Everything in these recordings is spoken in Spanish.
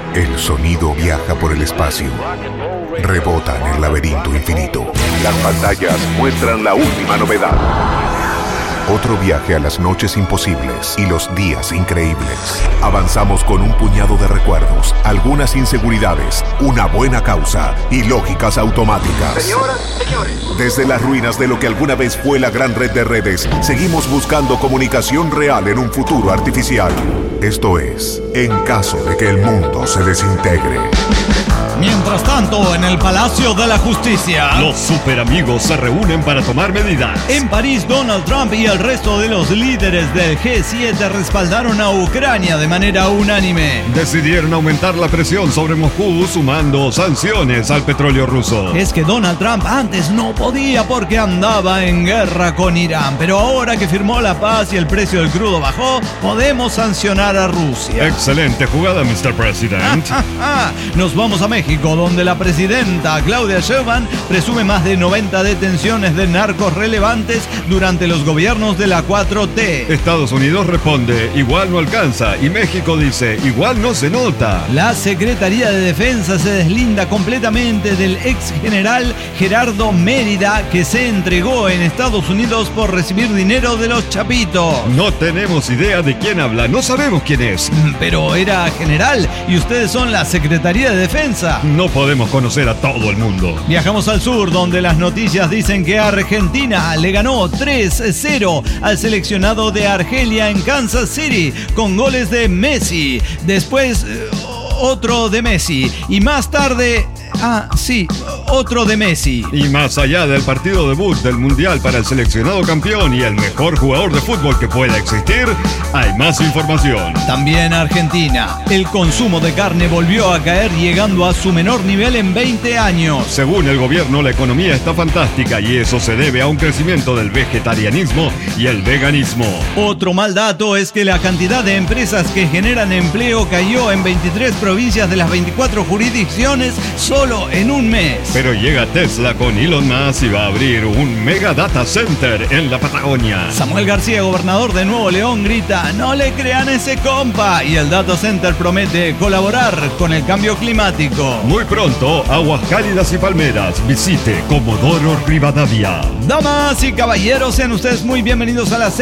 El sonido viaja por el espacio. Rebota en el laberinto infinito. Las pantallas muestran la última novedad. Otro viaje a las noches imposibles y los días increíbles. Avanzamos con un puñado de recuerdos, algunas inseguridades, una buena causa y lógicas automáticas. Señoras, señores. Desde las ruinas de lo que alguna vez fue la gran red de redes, seguimos buscando comunicación real en un futuro artificial. Esto es, en caso de que el mundo se desintegre. Mientras tanto, en el Palacio de la Justicia, los superamigos se reúnen para tomar medidas. En París, Donald Trump y el resto de los líderes del G7 respaldaron a Ucrania de manera unánime. Decidieron aumentar la presión sobre Moscú sumando sanciones al petróleo ruso. Es que Donald Trump antes no podía porque andaba en guerra con Irán, pero ahora que firmó la paz y el precio del crudo bajó, podemos sancionar a Rusia. Excelente jugada, Mr. President. Nos vamos a México, donde la presidenta Claudia Sheinbaum presume más de 90 detenciones de narcos relevantes durante los gobiernos de la 4T. Estados Unidos responde, igual no alcanza, y México dice, igual no se nota. La Secretaría de Defensa se deslinda completamente del ex general Gerardo Mérida, que se entregó en Estados Unidos por recibir dinero de los chapitos. No tenemos idea de quién habla, no sabemos quién es. Pero era general y ustedes son la Secretaría de Defensa. No podemos conocer a todo el mundo. Viajamos al sur, donde las noticias dicen que Argentina le ganó 3-0 al seleccionado de Argelia en Kansas City con goles de Messi. Después otro de Messi y más tarde... otro de Messi. Y más allá del partido debut del Mundial para el seleccionado campeón y el mejor jugador de fútbol que pueda existir, hay más información. También Argentina. El consumo de carne volvió a caer, llegando a su menor nivel en 20 años. Según el gobierno, la economía está fantástica y eso se debe a un crecimiento del vegetarianismo y el veganismo. Otro mal dato es que la cantidad de empresas que generan empleo cayó en 23 provincias de las 24 jurisdicciones solo en un mes. Pero llega Tesla con Elon Musk y va a abrir un mega data center en la Patagonia. Samuel García, gobernador de Nuevo León, grita, no le crean ese compa, y el data center promete colaborar con el cambio climático. Muy pronto, aguas cálidas y palmeras. Visite Comodoro Rivadavia. Damas y caballeros, sean ustedes muy bienvenidos a la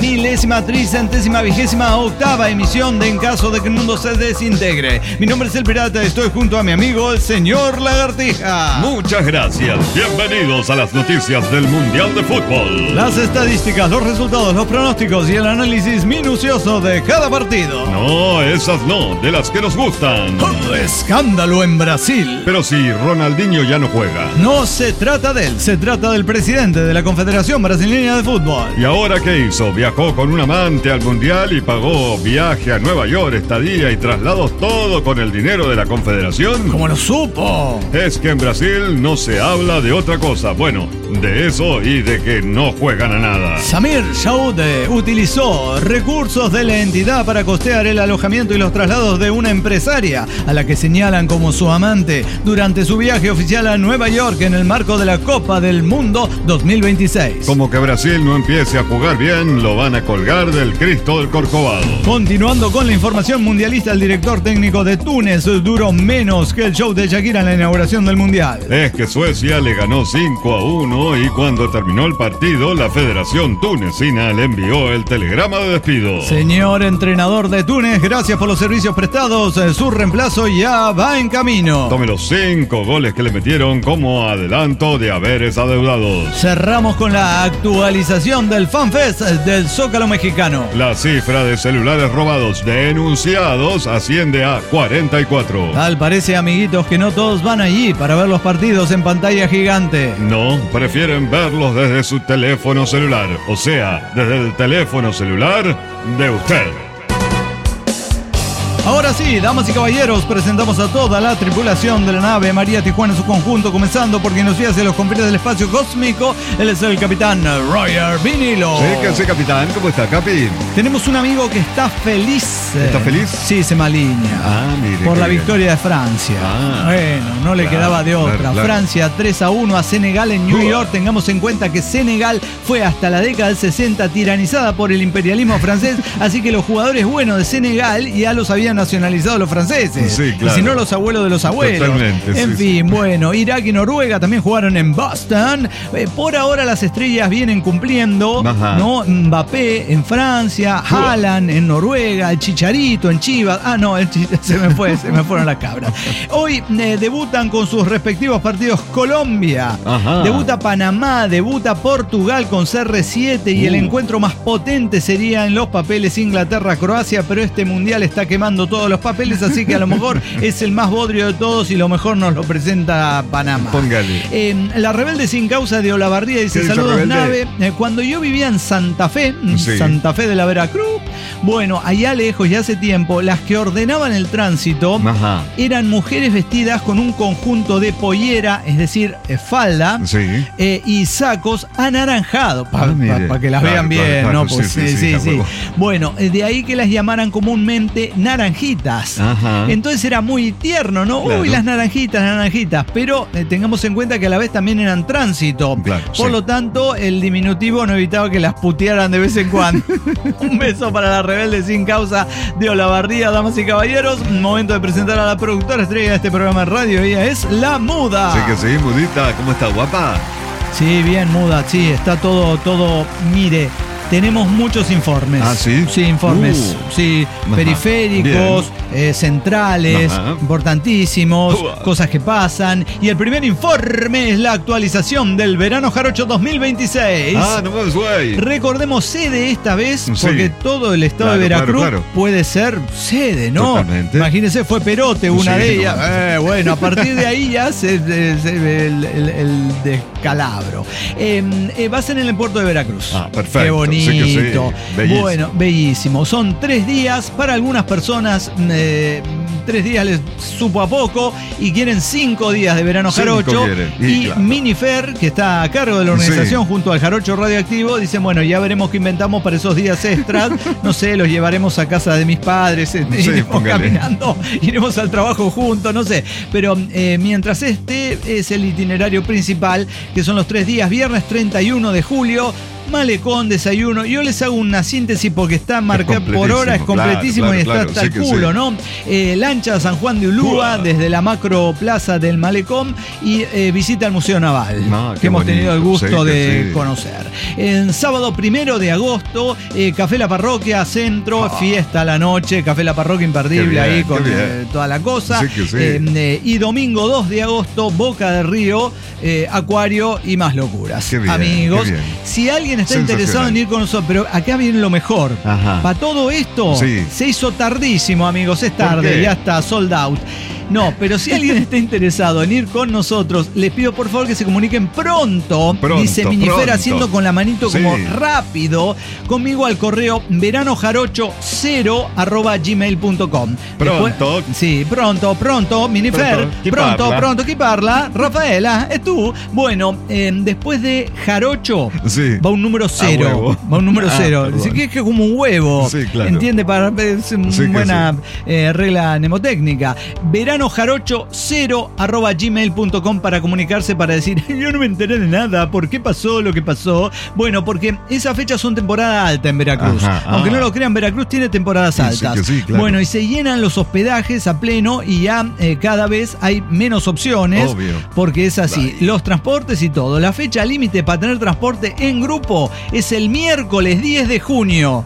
6.000.328ª emisión de En caso de que el mundo se desintegre. Mi nombre es El Pirata y estoy junto a mi amigo el señor Lagartija. Muchas gracias. Bienvenidos a las noticias del Mundial de Fútbol. Las estadísticas, los resultados, los pronósticos y el análisis minucioso de cada partido. No, esas no, de las que nos gustan. Escándalo en Brasil. Pero si Ronaldinho ya no juega. No se trata de él, se trata del presidente de la Confederación Brasileña de Fútbol. ¿Y ahora qué hizo? Viajó con un amante al Mundial y pagó viaje a Nueva York, estadía y traslados, todo con el dinero de la Confederación. ¿Cómo lo supo? Es que en Brasil no se habla de otra cosa. Bueno, de eso y de que no juegan a nada. Samir Chaude utilizó recursos de la entidad para costear el alojamiento y los traslados de una empresaria a la que señalan como su amante durante su viaje oficial a Nueva York en el marco de la Copa del Mundo 2026. Como que Brasil no empiece a jugar bien, lo van a colgar del Cristo del Corcovado. Continuando con la información mundialista, el director técnico de Túnez duró menos que el show de Shakira en la inauguración del Mundial. Es que Suecia le ganó 5-1 y cuando terminó el partido, la Federación Tunecina le envió el telegrama de despido. Señor entrenador de Túnez, gracias por los servicios prestados. Su reemplazo ya va en camino. Tome los 5 goles que le metieron como adelanto de haberes adeudados. Cerramos con la actualización del FanFest del Zócalo mexicano. La cifra de celulares robados denunciados asciende a 44. Tal parece, amiguitos, que no todos van allí para ver los partidos en pantalla gigante. No, prefieren verlos desde su teléfono celular. O sea, desde el teléfono celular de usted. Ahora sí, damas y caballeros, presentamos a toda la tripulación de la nave María Tijuana en su conjunto, comenzando por quien nos guía hacia los confines del espacio cósmico. Él es el capitán Roger Vinilo. Sí, que sí, capitán. ¿Cómo está, capi? Tenemos un amigo que está feliz. ¿Está feliz? Sí, se malinea. Mire. Por la victoria de Francia. Bueno, no le quedaba de otra. Claro. Francia 3-1 a Senegal en New York. Tengamos en cuenta que Senegal fue hasta la década del 60 tiranizada por el imperialismo francés, así que los jugadores buenos de Senegal ya los habían nacionalizados los franceses. Sí, claro. Y si no, los abuelos de los abuelos. Totalmente, en fin, bueno, Irak y Noruega también jugaron en Boston. Por ahora las estrellas vienen cumpliendo, ¿no? Mbappé en Francia, Haaland en Noruega, el Chicharito en Chivas. Ah, no, se me fueron las cabras. Hoy debutan con sus respectivos partidos Colombia, debuta Panamá, debuta Portugal con CR7 y el encuentro más potente sería en los papeles Inglaterra-Croacia, pero este mundial está quemando todos los papeles, así que a lo mejor es el más bodrio de todos y lo mejor nos lo presenta Panamá. Póngale. La rebelde sin causa de Olavarría dice: saludos, Nave. Cuando yo vivía en Santa Fe, Santa Fe de la Veracruz, bueno, allá lejos y hace tiempo, las que ordenaban el tránsito eran mujeres vestidas con un conjunto de pollera, es decir, falda, y sacos anaranjados, para que las vean bien, claro, ¿no? Pues, sí. Bueno, de ahí que las llamaran comúnmente naranjitas. Entonces era muy tierno, ¿no? Claro. Uy, las naranjitas, pero tengamos en cuenta que a la vez también eran tránsito. Claro, por lo tanto, el diminutivo no evitaba que las putearan de vez en cuando. Un beso para la rebelde sin causa de Olavarría, damas y caballeros. Momento de presentar a la productora estrella de este programa de radio. Ella es La Muda. Sí, Mudita. ¿Cómo está, guapa? Sí, bien, Muda. Sí, está todo. Mire, tenemos muchos informes. ¿Ah, sí? Sí, informes. Sí, periféricos, centrales, importantísimos, cosas que pasan. Y el primer informe es la actualización del Verano Jarocho 2026. No más, güey. Recordemos sede esta vez, porque todo el estado de Veracruz puede ser sede, ¿no? Totalmente. Imagínense, fue Perote una de ellas. Bueno, a partir de ahí ya se ve el descalabro. Va a ser en el puerto de Veracruz. Perfecto. Qué bonito. Sí. Bellísimo. Bueno, bellísimo. Son 3 días. Para algunas personas 3 días les supo a poco y quieren 5 días de verano jarocho. Y claro, Minifer, que está a cargo de la organización junto al Jarocho Radioactivo, dicen: bueno, ya veremos qué inventamos para esos días extras. No sé, los llevaremos a casa de mis padres, iremos caminando, iremos al trabajo juntos, no sé. Pero mientras este es el itinerario principal, que son los 3 días: viernes 31 de julio, malecón, desayuno. Yo les hago una síntesis porque está marcado por hora, es completísimo, y está hasta el culo, ¿no? Lancha a San Juan de Ulúa desde la macro plaza del malecón y visita al Museo Naval, que hemos tenido el gusto de conocer. En sábado 1 de agosto, Café La Parroquia, centro, fiesta a la noche, Café La Parroquia imperdible ahí con toda la cosa. Y domingo 2 de agosto, Boca del Río, Acuario y más locuras. Amigos, si alguien está interesado en ir con nosotros, pero acá viene lo mejor. Para todo esto se hizo tardísimo, amigos, es tarde, ya está sold out. No, pero si alguien está interesado en ir con nosotros, les pido por favor que se comuniquen pronto. Dice Minifer haciendo con la manito como rápido, conmigo al correo veranojarocho0@gmail.com. Pronto. Pronto, Minifer. Pronto, ¿qué parla? Rafaela, ¿es tú? Bueno, después de jarocho va un número 0. Va un número 0. Así que es como un huevo. Claro. ¿Entiende? Es una buena regla mnemotécnica. veranojarocho0@gmail.com para comunicarse, para decir: yo no me enteré de nada, ¿por qué pasó lo que pasó? Bueno, porque esas fechas son temporada alta en Veracruz. Aunque no lo crean, Veracruz tiene temporadas altas. Claro. Bueno, y se llenan los hospedajes a pleno y ya cada vez hay menos opciones. Obvio. Porque es así. Los transportes y todo. La fecha límite para tener transporte en grupo es el miércoles 10 de junio.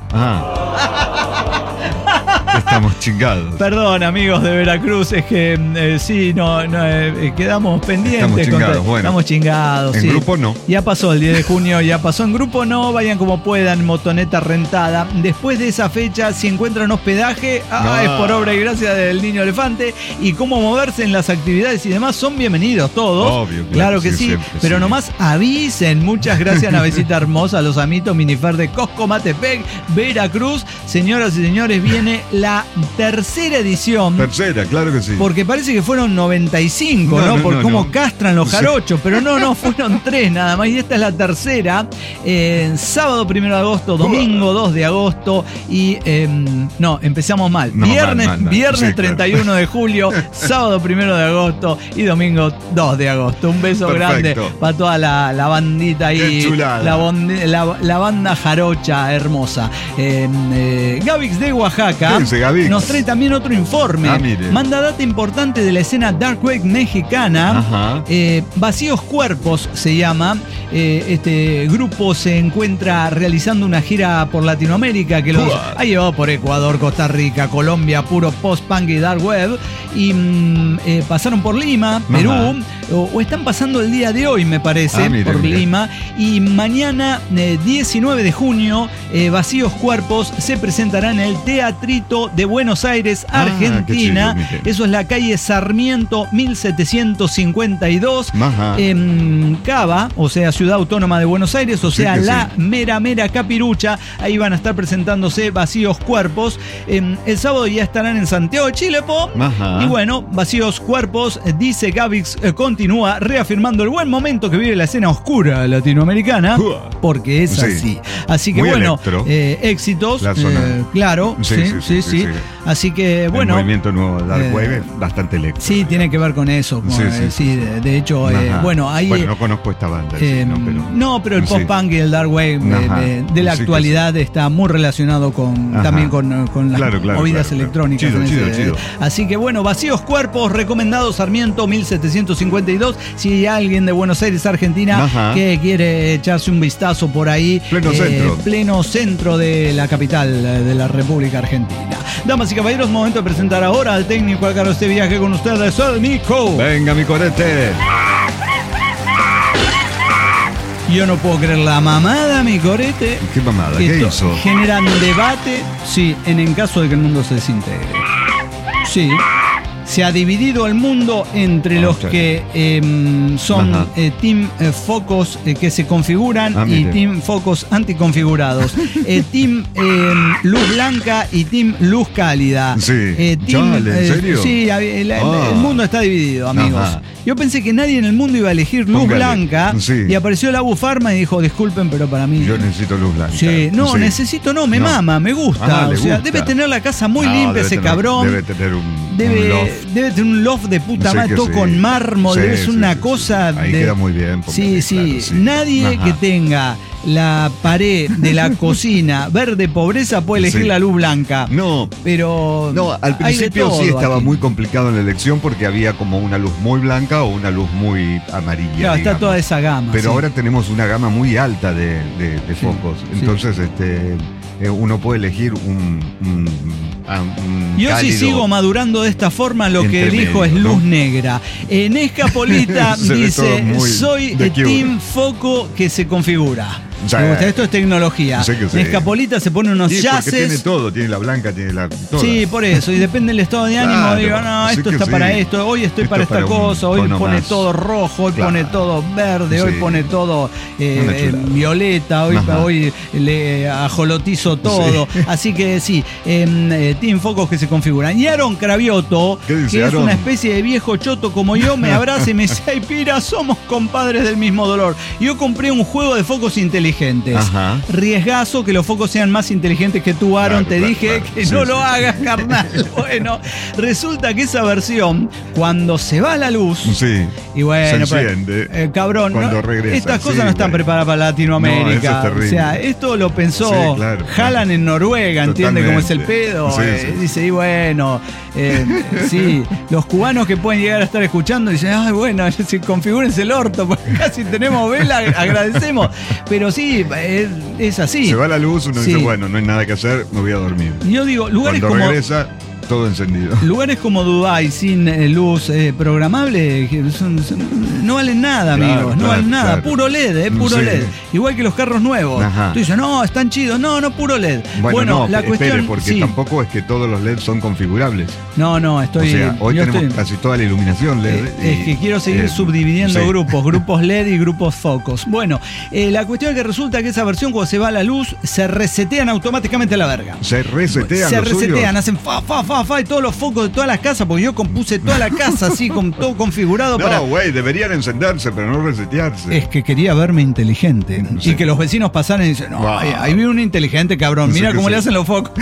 Estamos chingados. Perdón, amigos de Veracruz, es que quedamos pendientes. Estamos chingados. En grupo no. Ya pasó el 10 de junio, ya pasó. En grupo no, vayan como puedan, motoneta rentada. Después de esa fecha, si encuentran hospedaje, es por obra y gracia del Niño Elefante. Y cómo moverse en las actividades y demás, son bienvenidos todos. Obvio, claro que sí. Siempre, pero nomás avisen. Muchas gracias, Navecita Hermosa, a los amitos Minifer de Coscomatepec, Veracruz. Señoras y señores, viene la tercera edición. Claro que sí. Porque parece que fueron 95, ¿no? Por cómo castran los jarochos. Pero no, fueron 3 nada más. Y esta es la tercera. Sábado 1 de agosto, domingo 2 de agosto. Y empezamos mal. Viernes 31 de julio, sábado 1 de agosto y domingo 2 de agosto. Un beso grande para toda la bandita ahí. La banda jarocha hermosa. Gavix de Oaxaca dice Gaby? Nos trae también otro informe. Mire. Manda data importante de la escena Dark Wave mexicana. Vacíos Cuerpos se llama. Este grupo se encuentra realizando una gira por Latinoamérica que los ha llevado por Ecuador, Costa Rica, Colombia, puro post-punk y dark web. Y pasaron por Lima, Perú, o están pasando el día de hoy, me parece, por Lima. Y mañana, 19 de junio, Vacíos Cuerpos se presentará en el Teatrito de Buenos Aires, Argentina. Eso es la calle Sarmiento 1752, en Cava, o sea, Ciudad Autónoma de Buenos Aires, o sea, la mera capirucha. Ahí van a estar presentándose Vacíos Cuerpos. El sábado ya estarán en Santiago de Chile, y bueno, Vacíos Cuerpos, dice Gavix, continúa reafirmando el buen momento que vive la escena oscura latinoamericana, porque es así. Así que muy bueno, éxitos, claro, sí. Así que bueno. El movimiento nuevo Dark Wave es bastante electro. Sí, tiene que ver con eso. De hecho, bueno, ahí. Bueno, no conozco esta banda. Pero el post-punk y el Dark Wave de la actualidad está muy relacionado también con las movidas electrónicas. Chido. Así que bueno, Vacíos Cuerpos, recomendado Sarmiento 1752. Si hay alguien de Buenos Aires, Argentina, que quiere echarse un vistazo por ahí. Pleno centro de la capital de la República Argentina. Damas y caballeros, momento de presentar ahora al técnico al cargo de este viaje con ustedes, el Nico. Venga, mi corete. Yo no puedo creer la mamada, mi corete. ¿Qué mamada? ¿Qué hizo? Generan debate, en caso de que el mundo se desintegre. Sí. Se ha dividido el mundo entre los que son team focos que se configuran y team focos anticonfigurados. Team luz blanca y team luz cálida. ¿En serio? Sí, el mundo está dividido, amigos. Yo pensé que nadie en el mundo iba a elegir luz blanca y apareció la Bufarma y dijo, disculpen, pero para mí... Yo necesito luz blanca. Me mama, me gusta. Debe tener la casa muy limpia ese cabrón. Debe tener un loft. Debe tener un loft de puta madre, todo con mármol, debe ser una cosa... Ahí queda muy bien. Nadie que tenga la pared de la cocina verde pobreza puede elegir la luz blanca. Pero al principio estaba muy complicado en la elección porque había como una luz muy blanca o una luz muy amarilla. Claro, está toda esa gama. Pero ahora tenemos una gama muy alta de focos. Entonces, uno puede elegir un yo cálido, si sigo madurando de esta forma, lo que elijo es luz negra. En Escapolita dice, soy team foco que se configura. Me gusta, esto es tecnología. En Escapolita se pone unos yaces. Tiene todo, tiene la blanca, tiene la... Todas. Sí, por eso. Y depende del estado de ánimo. Digo, esto está para esto, hoy estoy para esta cosa, hoy pone todo rojo, hoy pone todo verde, hoy pone todo violeta, hoy le ajolotizo todo. Así que team focos que se configuran. Y Aaron Cravioto, que es una especie de viejo choto como yo, me abraza y me dice, ay, Pira, somos compadres del mismo dolor. Yo compré un juego de focos inteligentes. Riesgazo que los focos sean más inteligentes que tú, Aaron. Te dije que no lo hagas, carnal. Bueno, resulta que esa versión, cuando se va la luz, y bueno, se enciende, cabrón, estas cosas no están preparadas para Latinoamérica. Eso es esto lo pensó Haaland en Noruega, ¿entiende cómo es el pedo? Dice, y bueno, los cubanos que pueden llegar a estar escuchando dicen, ay, bueno, configúrense el orto, porque casi tenemos vela, agradecemos. Pero es así. Se va la luz, uno dice, bueno, no hay nada que hacer, me voy a dormir. Yo digo, lugares Cuando como... regresa, todo encendido. Lugares como Dubái sin luz programable no valen nada, amigos. No valen nada. Puro LED, puro LED. Igual que los carros nuevos. Tú dices, no, están chidos. No, puro LED. Bueno, la cuestión... porque tampoco es que todos los LED son configurables. No, estoy... O sea, hoy tenemos casi toda la iluminación LED. Es que quiero seguir subdividiendo grupos LED y grupos focos. Bueno, la cuestión es que resulta que esa versión, cuando se va la luz, se resetean automáticamente a la verga. Se resetean, hacen y todos los focos de todas las casas, porque yo compuse toda la casa así, con todo configurado para... No, güey, deberían encenderse, pero no resetearse. Es que quería verme inteligente. Y que los vecinos pasaran y dicen, ahí vi un inteligente, cabrón, mira cómo le hacen los focos.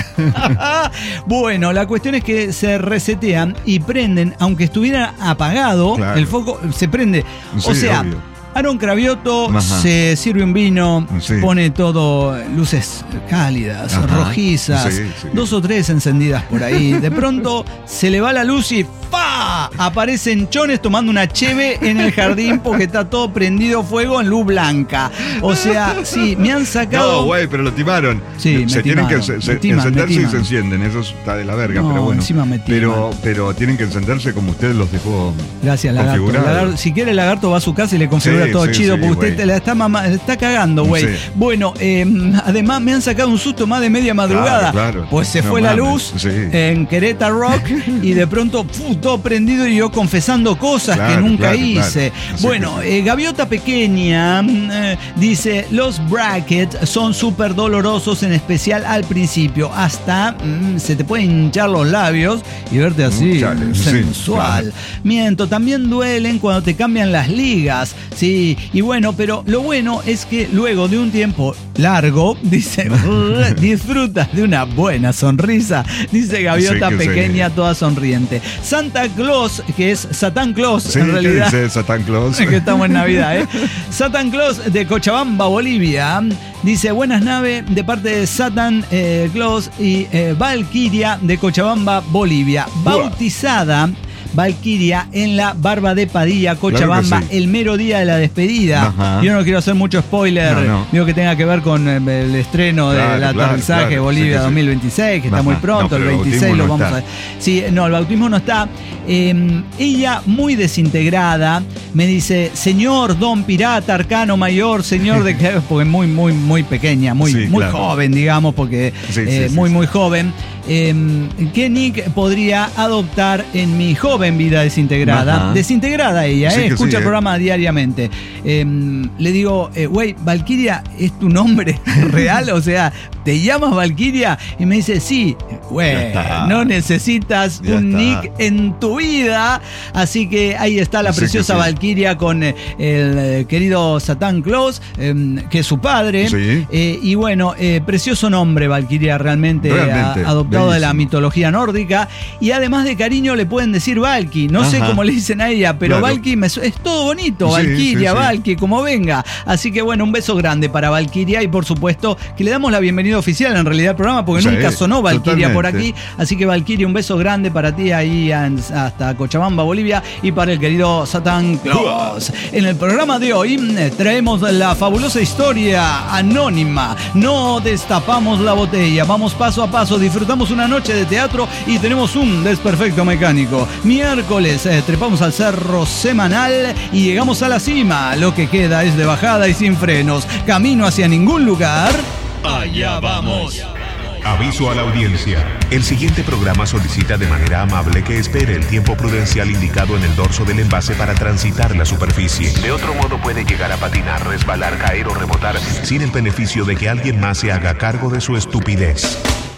Bueno, la cuestión es que se resetean y prenden, aunque estuviera apagado, el foco se prende. O sea, obvio. Aaron Cravioto Ajá. se sirve un vino, Sí. pone todo, luces cálidas, Ajá. rojizas, Sí, sí. 2 o 3 encendidas por ahí. De pronto se le va la luz y ¡fa! Aparecen chones tomando una cheve en el jardín porque está todo prendido fuego en luz blanca. O sea, sí, me han sacado... No, güey, pero lo timaron. Sí, me se tienen que timaron, me timan, encenderse me y timan. se encienden. Eso está de la verga, No, pero bueno. encima me timan. Pero tienen que encenderse como usted los dejó. Gracias, Lagarto. configurados. Si quiere, Lagarto va a su casa y le configura Sí, todo sí, chido, sí, porque usted güey. le está cagando, güey. Sí. Bueno, además me han sacado un susto más de media madrugada. Claro. Pues se No fue la mames, luz sí. en Querétaro Rock y de pronto todo prendido y yo confesando cosas que Claro, nunca claro, hice. claro. Así Bueno, Gaviota Pequeña dice, los brackets son súper dolorosos, en especial al principio. Hasta se te pueden hinchar los labios y verte así, Chale, sí, sensual. claro. Miento, también duelen cuando te cambian las ligas. Sí, y bueno, pero lo bueno es que luego de un tiempo largo, dice, disfrutas de una buena sonrisa, dice Gaviota Sí, que Pequeña, sí. toda sonriente. Santa Claus, que es Satan Claus, Sí, en ¿qué realidad. dice Satan Claus? Que estamos en Navidad, ¿eh? Satan Claus de Cochabamba, Bolivia. Dice, buenas naves de parte de Satan Claus y Valkyria de Cochabamba, Bolivia. Bautizada Valkyria en la Barba de Padilla, Cochabamba, Claro que sí. el mero día de la despedida. Ajá. Yo no quiero hacer mucho spoiler, No. digo que tenga que ver con el estreno Claro, del claro, aterrizaje claro. Bolivia Sí, que sí. 2026, que está Ajá. muy pronto, No, pero el el 26 bautismo lo no vamos está. a ver. Sí, no, el bautismo no está. Ella, muy desintegrada, me dice, señor Don Pirata, Arcano Mayor, señor de... Porque muy pequeña, muy Sí, claro. joven, digamos, porque Sí, sí, sí, muy sí. joven. ¿Qué nick podría adoptar en mi joven vida desintegrada? Ajá. Desintegrada ella, Sí, que escucha sí, el programa diariamente. Le digo, güey, Valkyria, ¿es tu nombre real? O sea, ¿te llamas Valkyria? Y me dice, sí, güey, Ya está. no necesitas Ya un está. nick en tu vida. Así que ahí está la Sí, preciosa que sí. Valkyria con el querido Satan Claus, que es su padre. Sí. Y bueno, precioso nombre, Valkyria, realmente, Realmente, adoptado de la bellísimo. mitología nórdica. Y además de cariño le pueden decir Valky. No sé Ajá. cómo le dicen a ella, pero Claro. Valky es todo bonito. Sí, Valkyria, sí, sí. Valky, como venga. Así que bueno, un beso grande para Valkyria y por supuesto que le damos la bienvenida oficial en realidad al programa porque Sí, nunca sonó Valkyria por totalmente. aquí. Así que Valkyria, un beso grande para ti ahí hasta Cochabamba, Bolivia, y para el querido Satan Claus. En el programa de hoy traemos la fabulosa historia anónima. No destapamos la botella, vamos paso a paso, disfrutamos una noche de teatro y tenemos un desperfecto mecánico. Miércoles trepamos al cerro semanal y llegamos a la cima. Lo que queda es de bajada y sin frenos. Camino hacia ningún lugar. Allá vamos. Aviso a la audiencia. El siguiente programa solicita de manera amable que espere el tiempo prudencial indicado en el dorso del envase para transitar la superficie. De otro modo puede llegar a patinar, resbalar, caer o rebotar sin el beneficio de que alguien más se haga cargo de su estupidez.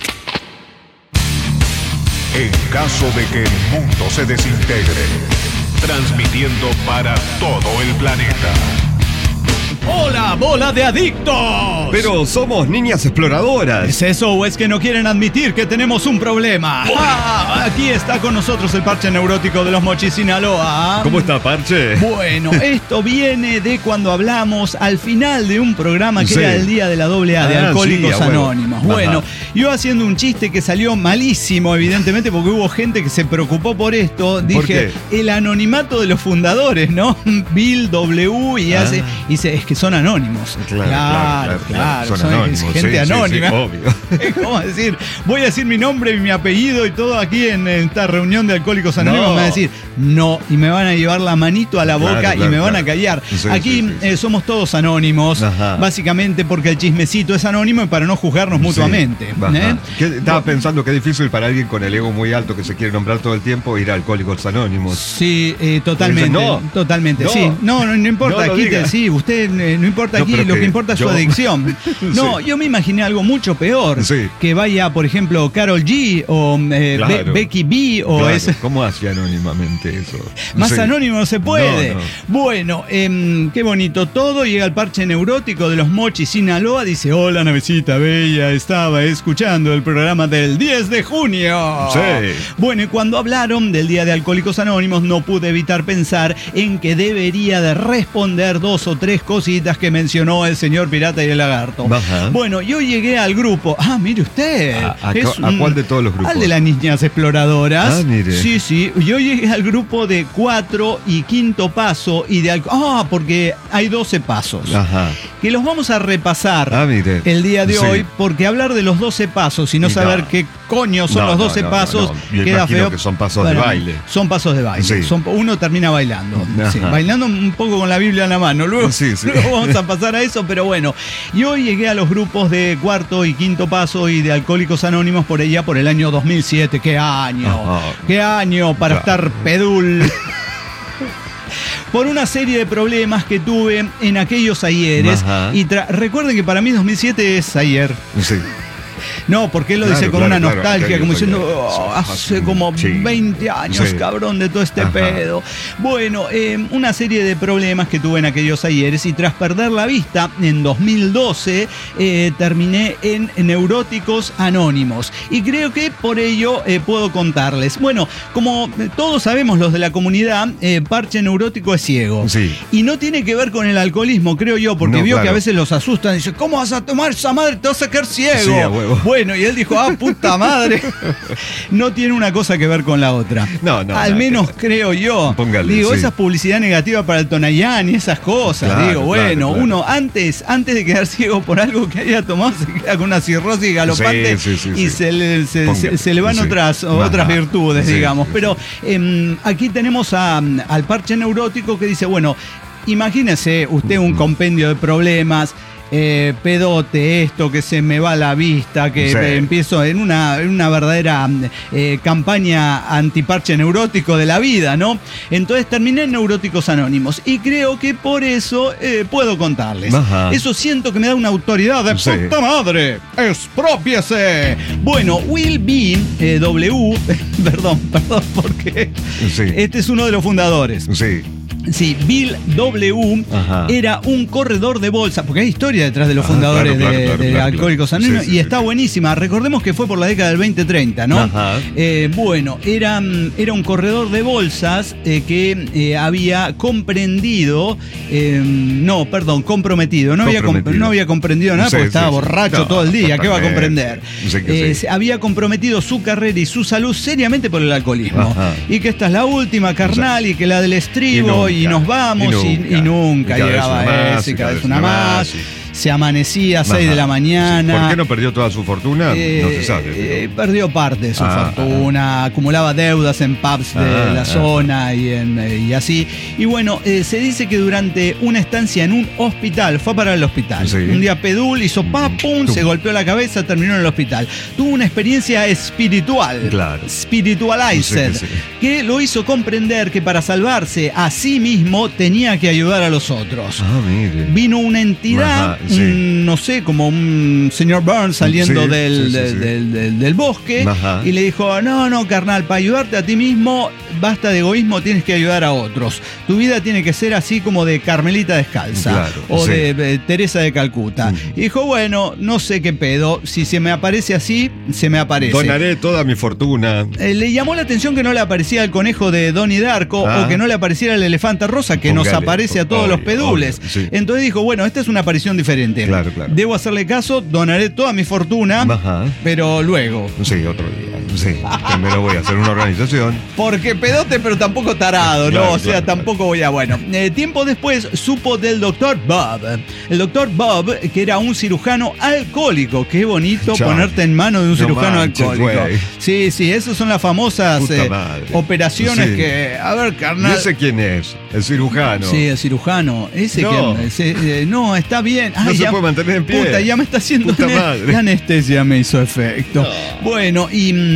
En caso de que el mundo se desintegre, transmitiendo para todo el planeta. ¡Hola, bola de adictos! Pero somos niñas exploradoras. ¿Es eso o es que no quieren admitir que tenemos un problema? Ah, aquí está con nosotros el parche neurótico de los Mochis Sinaloa. ¿Cómo está, Parche? Bueno, esto viene de cuando hablamos al final de un programa que Sí. era el día de la AA de Ah, Alcohólicos sí, a huevo. Anónimos. Ajá. Bueno, yo haciendo un chiste que salió malísimo, evidentemente, porque hubo gente que se preocupó por esto. Dije, el anonimato de los fundadores, ¿no? Bill W y hace. Y dice, es que son anónimos. Claro. Son son anónimos, gente sí, anónima. sí, obvio. Es como decir, voy a decir mi nombre y mi apellido y todo aquí en esta reunión de Alcohólicos Anónimos. No. Me van a decir, no, y me van a llevar la manito a la boca Claro, y me van claro. a callar. Sí, Aquí sí, sí. somos todos anónimos, Ajá. básicamente porque el chismecito es anónimo y para no juzgarnos mutuamente. Sí, ajá. ¿eh? Estaba pensando que es difícil para alguien con el ego muy alto que se quiere nombrar todo el tiempo ir a Alcohólicos Anónimos. Sí, totalmente. No, totalmente, no, sí. No importa, no lo aquí diga. sí, usted no importa No, aquí, pero lo que que importa es su yo- adicción. No, Sí. yo me imaginé algo mucho peor. Sí. Que vaya, por ejemplo, Karol G o Claro. Becky B o Claro, ese. ¿cómo hacía anónimamente eso? Más Sí. anónimo no se puede. No. Bueno, qué bonito todo. Llega el parche neurótico de los Mochis Sinaloa. Dice: hola, navecita bella. Estaba escuchando el programa del 10 de junio. Sí. Bueno, y cuando hablaron del Día de Alcohólicos Anónimos, no pude evitar pensar en que debería de responder 2 o 3 cositas que mencionó el señor Pirata y el Lagarto. Ajá. Bueno, yo llegué al grupo. Ah, mire usted. ¿A cuál de todos los grupos? Al de las niñas exploradoras. Ah, mire. Sí. Yo llegué al grupo de 4 y 5º paso y de porque hay 12 pasos. Ajá. Que los vamos a repasar Mire. el día de Sí. hoy, porque hablar de los 12 pasos y no Y saber no. qué coño son No, los no, 12 no, pasos, no. Yo queda imagino feo. que son pasos de baile. Son pasos de baile. Sí. Uno termina bailando. Ajá. Sí, bailando un poco con la Biblia en la mano. Luego, Sí. luego vamos a pasar a eso, pero bueno. Y hoy llegué a los grupos de 4º y 5º paso y de Alcohólicos Anónimos por allá por el año 2007. ¡Qué año! Ajá. ¡Qué año para Claro. estar pedul! Por una serie de problemas que tuve en aquellos ayeres. Ajá. Y recuerden que para mí 2007 es ayer. Sí. No, porque él lo Claro, dice con claro, una claro, nostalgia, aquellos como diciendo, ayeres. "Oh, hace Hace- como sí. 20 años, Sí. cabrón, de todo este Ajá. pedo". Bueno, una serie de problemas que tuve en aquellos ayeres y tras perder la vista en 2012, terminé en Neuróticos Anónimos. Y creo que por ello puedo contarles. Bueno, como todos sabemos los de la comunidad, Parche Neurótico es ciego. Sí. Y no tiene que ver con el alcoholismo, creo yo, porque No, vio que a claro. veces los asustan y dice, ¿cómo vas a tomar esa madre? Te vas a quedar ciego. Sí, a huevo. Bueno, y él dijo, puta madre. No tiene una cosa que ver con la otra. No, Al nada menos que ver. creo yo. Póngale, Digo, sí. esa publicidad negativa para el Tonayán y esas cosas. Claro, Digo, bueno, claro. uno antes de quedar ciego por algo que haya tomado, se queda con una cirrosis galopante Sí, y sí. se le van Sí. otras Ajá. virtudes, Sí, digamos. sí, Pero aquí tenemos al parche neurótico que dice, bueno, imagínese usted un compendio de problemas, pedote, esto, que se me va la vista, que Sí. empiezo en una verdadera campaña antiparche neurótico de la vida, ¿no? Entonces terminé en Neuróticos Anónimos y creo que por eso puedo contarles. Ajá. Eso siento que me da una autoridad de Sí. puta madre. ¡Expropiese! Bueno, Will B. W. Perdón, porque Sí. este es uno de los fundadores. Sí. Sí, Bill W. Ajá. era un corredor de bolsa, porque hay historia detrás de los fundadores de Alcohólicos Anónimos, Sí, y sí, está sí. buenísima. Recordemos que fue por la década del 2030, ¿no? Ajá. Bueno, era un corredor de bolsas que había comprometido. No había comprendido nada Sí, porque estaba sí, sí. borracho No, todo el día. ¿Qué va a totalmente. comprender? Sí que sí. Había comprometido su carrera y su salud seriamente por el alcoholismo. Ajá. Y que esta es la última, carnal, y que la del estribo, y, Y nunca, nos vamos, y nunca Y cada vez llegaba una más, ese, y cada cada vez vez una una más. más, Se amanecía a 6 Ajá. de la mañana. ¿Por qué no perdió toda su fortuna? No se sabe. pero- Perdió parte de su Ah, fortuna, acumulaba deudas en pubs de la zona y así. Y bueno, se dice que durante una estancia en un hospital, fue a parar al hospital. Sí. Un día pedul, hizo pum, se golpeó la cabeza, terminó en el hospital. Tuvo una experiencia espiritual, Claro. spiritualized, Sí, sí, sí. que lo hizo comprender que para salvarse a sí mismo tenía que ayudar a los otros. Ah, mire. Vino una entidad, Ajá, sí. no sé, como un señor Burns saliendo Sí, del, sí, sí, sí. del bosque, Ajá. y le dijo, no, carnal, para ayudarte a ti mismo, basta de egoísmo, tienes que ayudar a otros. Tu vida tiene que ser así como de Carmelita Descalza, Claro, o sí. de Teresa de Calcuta. Y dijo, bueno, no sé qué pedo, si se me aparece así, se me aparece. Donaré toda mi fortuna. Le llamó la atención que no le aparecía el conejo de Donnie Darko, Ah. o que no le apareciera el elefante rosa, que nos Póngale, aparece a todos obvio, los pedules. obvio, sí. Entonces dijo, bueno, esta es una aparición diferente. Claro, claro. Debo hacerle caso, donaré toda mi fortuna, Ajá. pero luego. Sí, otro día. Sí. Primero voy a hacer una organización. Porque pedote, pero tampoco tarado, ¿no? Claro, O sea, claro, tampoco voy a... Bueno, tiempo después supo del doctor Bob. El doctor Bob, que era un cirujano alcohólico. Qué bonito Chao. ponerte en mano de un No cirujano manches, alcohólico. güey. Sí, esas son las famosas Puta madre. operaciones Sí. que... A ver, ¿Y carnal... ese quién es? El cirujano. Sí, el cirujano. Ese No. que... no, está bien. No se puede mantener en pie. Puta, ya me está haciendo... Puta madre. La anestesia me hizo efecto. Bueno, y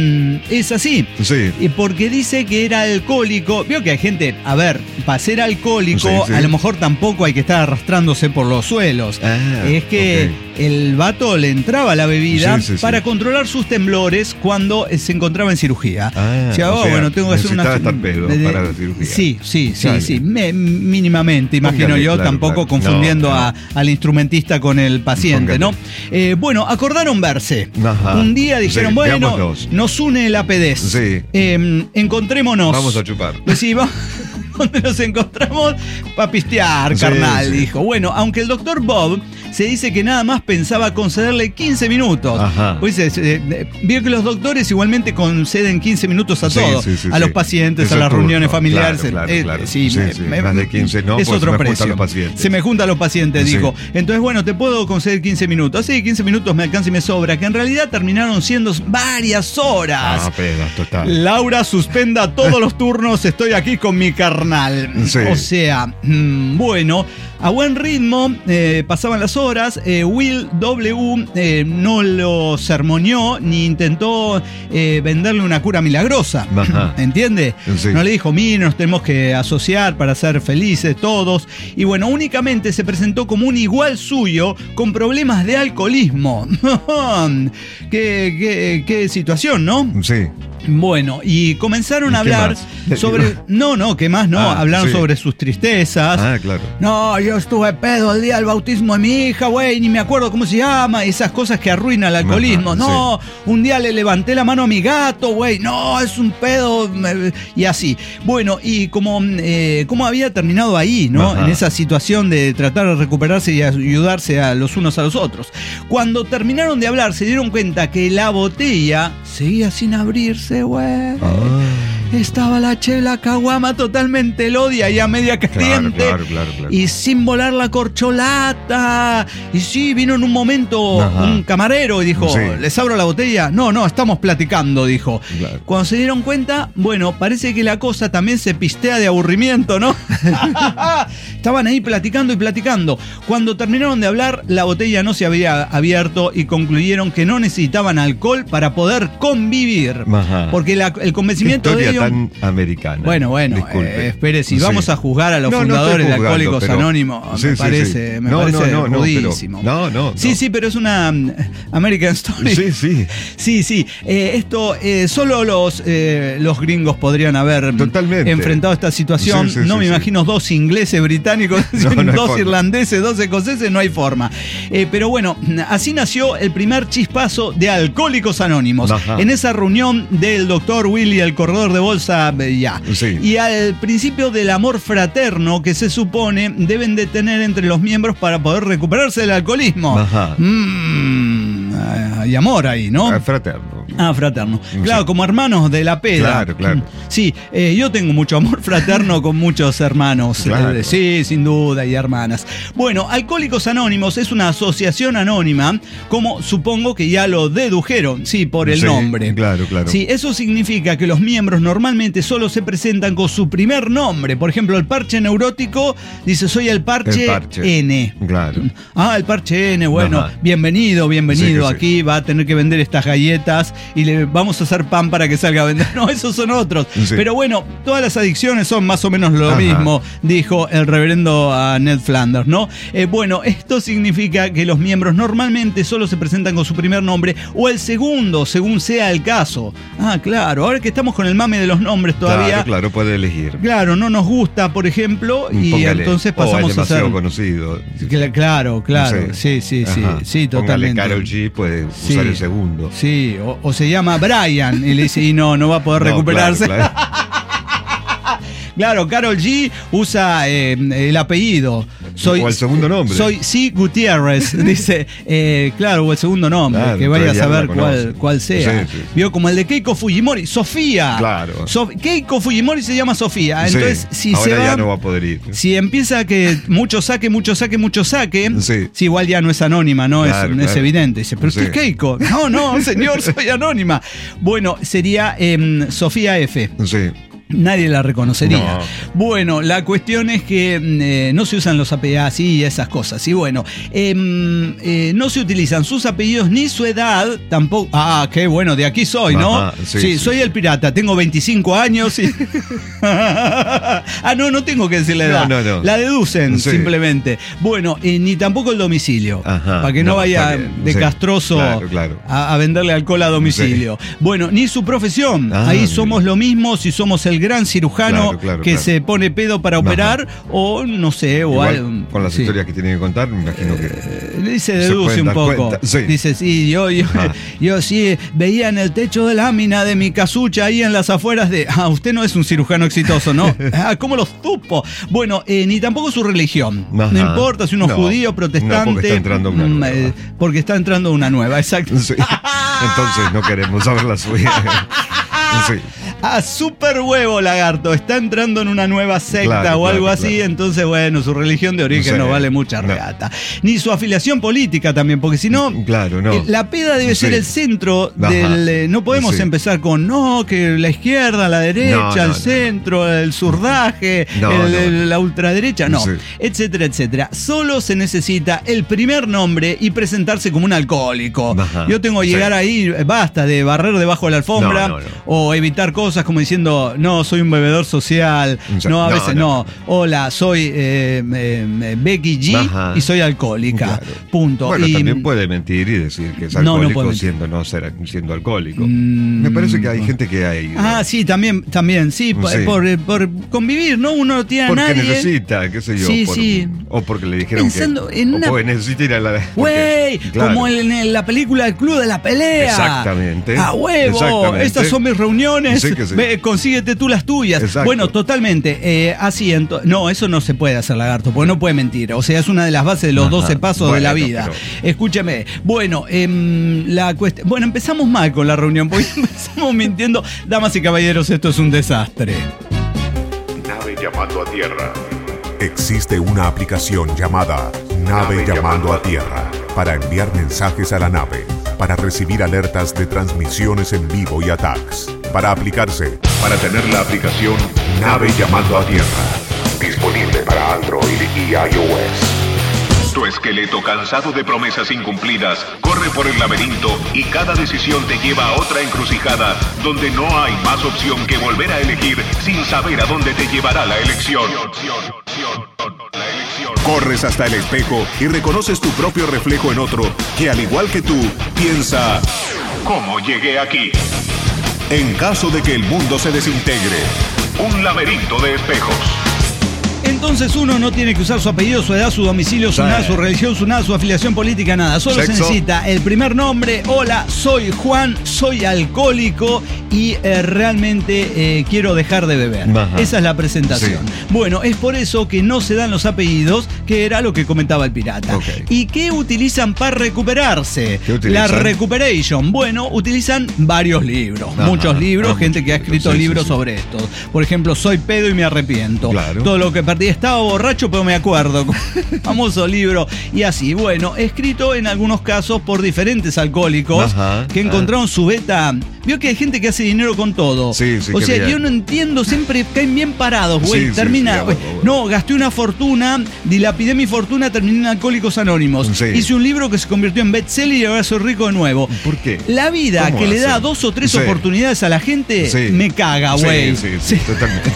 es así. Sí. Porque dice que era alcohólico. Veo que hay gente, a ver, para ser alcohólico, a lo mejor tampoco hay que estar arrastrándose por los suelos. Es que el vato le entraba la bebida para controlar sus temblores cuando se encontraba en cirugía. Bueno, tengo que hacer una. Estar pedo para la cirugía. Sí. Mínimamente, imagino yo, claro, tampoco confundiendo al instrumentista con el paciente, ¿no? Bueno, acordaron verse. Un día dijeron, bueno, nos une la pedez. Encontrémonos. Vamos a chupar. Sí, vamos. Donde nos encontramos para pistear, carnal, dijo. Bueno, aunque el doctor Bob se dice que nada más pensaba concederle 15 minutos. Pues vio que los doctores igualmente conceden 15 minutos a todos. A los pacientes, a las reuniones familiares. Claro. Más de 15 no, es pues otro precio. Se me juntan los pacientes, dijo. Entonces, bueno, te puedo conceder 15 minutos. Sí, 15 minutos me alcanza y me sobra. Que en realidad terminaron siendo varias horas. Total. Laura, suspenda todos los turnos. Estoy aquí con mi carnal. O sea, bueno, a buen ritmo pasaban las horas. Will W. No lo sermoneó ni intentó venderle una cura milagrosa. ¿Entiende? No le dijo, mire, nos tenemos que asociar para ser felices todos. Y bueno, únicamente se presentó como un igual suyo con problemas de alcoholismo. ¿Qué situación, ¿no? Sí. Bueno, y comenzaron a hablar sobre... No, ¿qué más? Hablaron sobre sus tristezas. Claro. No, yo estuve pedo el día del bautismo de mi hija, güey, ni me acuerdo cómo se llama. Esas cosas que arruinan el alcoholismo. Un día le levanté la mano a mi gato, güey. No, es un pedo. Y así. Bueno, y como había terminado ahí, ¿no? En esa situación de tratar de recuperarse y ayudarse a los unos a los otros. Cuando terminaron de hablar, se dieron cuenta que la botella seguía sin abrirse, güey. Estaba la chela caguama totalmente lodia y a media caliente. Claro. Y sin volar la corcholata. Y sí, vino en un momento un camarero y dijo, ¿les abro la botella? No, estamos platicando, dijo. Claro. Cuando se dieron cuenta, bueno, parece que la cosa también se pistea de aburrimiento, ¿no? Estaban ahí platicando y platicando. Cuando terminaron de hablar, la botella no se había abierto y concluyeron que no necesitaban alcohol para poder convivir. Porque el convencimiento de ellos... tan americana. Bueno, espere, si vamos a juzgar a los fundadores de Alcohólicos Anónimos, me parece rudísimo. Sí, pero es una American Story. Sí. Esto solo los gringos podrían haber enfrentado esta situación. Me imagino dos ingleses británicos, dos irlandeses, dos escoceses, no hay forma. Pero bueno, así nació el primer chispazo de Alcohólicos Anónimos. En esa reunión del doctor Willy, el corredor de bolsa, y al principio del amor fraterno que se supone deben de tener entre los miembros para poder recuperarse del alcoholismo. Hay amor ahí, ¿no? Fraterno. Fraterno. Claro, como hermanos de la peda. Claro. Sí, yo tengo mucho amor fraterno con muchos hermanos. Sí, sin duda, y hermanas. Bueno, Alcohólicos Anónimos es una asociación anónima, como supongo que ya lo dedujeron, por el nombre. Claro. Sí, eso significa que los miembros normalmente solo se presentan con su primer nombre. Por ejemplo, el parche neurótico dice, soy el parche N. Claro. El parche N, bueno, bienvenido. Aquí va a tener que vender estas galletas y le vamos a hacer pan para que salga a vender. No, esos son otros. Pero bueno, todas las adicciones son más o menos lo mismo, dijo el reverendo Ned Flanders, ¿no? Bueno, esto significa que los miembros normalmente solo se presentan con su primer nombre o el segundo, según sea el caso. Claro, ahora que estamos con el mame de los nombres todavía. Claro, puede elegir. Claro, no nos gusta, por ejemplo, y póngale, entonces pasamos a ser conocido. Claro. Sí, totalmente. Póngale Karol G, puede usar el segundo. Sí, o se llama Brian y le dice, y no va a poder recuperarse. Claro, Karol G usa el apellido. O el segundo nombre. Soy C. Gutiérrez, dice. O el segundo nombre, que vaya a saber cuál sea. Sí. Vio como el de Keiko Fujimori, Sofía. Claro. Keiko Fujimori se llama Sofía. Entonces, si ahora se va, ya no va a poder ir. Si empieza que mucho saque, si igual ya no es anónima, ¿no? Es evidente. Dice, pero usted es Keiko. No, señor, soy anónima. Bueno, sería Sofía F. Nadie la reconocería. No. Bueno, la cuestión es que no se usan los apellidos así y esas cosas. Y bueno, no se utilizan sus apellidos ni su edad tampoco. Ah, qué bueno, de aquí soy, ¿no? Ajá, sí, soy el pirata, tengo 25 años y... no tengo que decir la edad. No. La deducen Sí. simplemente. Bueno, ni tampoco el domicilio. Ajá, para que no vaya está bien, de sí. castroso Claro. a venderle alcohol a domicilio. Bueno, ni su profesión. Ahí somos lo mismo si somos el gran cirujano Claro, que se pone pedo para operar o no sé, o Igual, con las sí. historias que tiene que contar, me imagino que Se se deduce pueden un dar poco. cuenta, sí. Dice, sí, yo sí veía en el techo de lámina de mi casucha ahí en las afueras de... usted no es un cirujano exitoso, ¿no? ¿Cómo lo supo? Bueno, ni tampoco su religión. Ajá. No importa si uno es No, judío, protestante... no, porque está entrando una nueva. Porque está entrando una nueva, exacto. Sí. Entonces no queremos saber la suya. Sí. Super huevo, lagarto. Está entrando en una nueva secta Claro, o algo claro, así. claro. Entonces, bueno, su religión de origen Sí. no vale mucha No. regata. Ni su afiliación política también, porque si no, Claro, no. la peda debe Sí. ser el centro Ajá. del... no podemos Sí. empezar con, que la izquierda, la derecha, el No. centro, el surdaje, No. la ultraderecha, no. Sí. Etcétera, etcétera. Solo se necesita el primer nombre y presentarse como un alcohólico. Ajá. Yo tengo que llegar Sí. ahí, basta de barrer debajo de la alfombra No. o evitar cosas como diciendo, no, soy un bebedor social, Sí. no, a No, veces no. no. Hola, soy Becky G Ajá. y soy alcohólica. Claro. Punto. Bueno, y, también puede mentir y decir que es No, no alcohólico puede mentir. siendo alcohólico. Me parece que hay gente que hay. ¿no? sí, también, sí, Sí. por convivir, ¿no? Uno no tiene a Porque nadie. necesita, qué sé yo. Sí, sí. O porque le dijeron Pensando que. en o una- porque necesita ir a la. Güey, porque- claro. como en la película El Club de la Pelea. Exactamente. ¡A huevo! Exactamente. Estas son mis reuniones. Sí que sí. Ve, consíguete tú las tuyas. Exacto. Bueno, totalmente. Así, no, eso no se puede hacer, lagarto, porque no puede mentir. O sea, es una de las bases de los Ajá. 12 pasos de la Bueno, vida. pero- Escúcheme. Bueno, bueno, empezamos mal con la reunión, porque empezamos mintiendo. Damas y caballeros, esto es un desastre. Nave llamando a tierra. Existe una aplicación llamada Nave Llamando a Tierra para enviar mensajes a la nave, para recibir alertas de transmisiones en vivo y ataques, para aplicarse. Para tener la aplicación Nave llamando a tierra. Disponible para Android y iOS. Tu esqueleto cansado de promesas incumplidas corre por el laberinto y cada decisión te lleva a otra encrucijada donde no hay más opción que volver a elegir sin saber a dónde te llevará la elección. Corres hasta el espejo y reconoces tu propio reflejo en otro que, al igual que tú, piensa: ¿Cómo llegué aquí? en caso de que el mundo se desintegre. Un laberinto de espejos. Entonces uno no tiene que usar su apellido, su edad, su domicilio, su Sí. nada, su religión, su nada, su afiliación política, nada. Solo se Sexo. necesita el primer nombre. Hola, soy Juan, soy alcohólico y realmente quiero dejar de beber. Ajá. Esa es la presentación. Sí. Bueno, es por eso que no se dan los apellidos, que era lo que comentaba el pirata. Ok. ¿Y qué utilizan para recuperarse? ¿Qué utilizan? La recuperation. Bueno, utilizan varios libros, Ajá. muchos libros, gente Muchos que ha libros. escrito Sí, sí, libros sí. sobre esto. Por ejemplo, Soy pedo y me arrepiento. Claro. Todo lo que perdí, estaba borracho pero me acuerdo. Famoso libro. Y así, bueno, escrito en algunos casos por diferentes alcohólicos Ajá. que encontraron su beta. Vio que hay gente que hace dinero con todo. Sí, sí, o que sea, bien. yo no entiendo, siempre caen bien parados, güey. Sí, sí, Termina, sí, güey, bueno. no, gasté una fortuna, dilapidé mi fortuna, terminé en Alcohólicos Anónimos. Sí. Hice un libro que se convirtió en bestseller y ahora soy rico de nuevo. ¿Por qué? La vida ¿Cómo que le da hacen? 2 o 3 Sí. oportunidades a la gente Sí. me caga, güey. Sí, totalmente.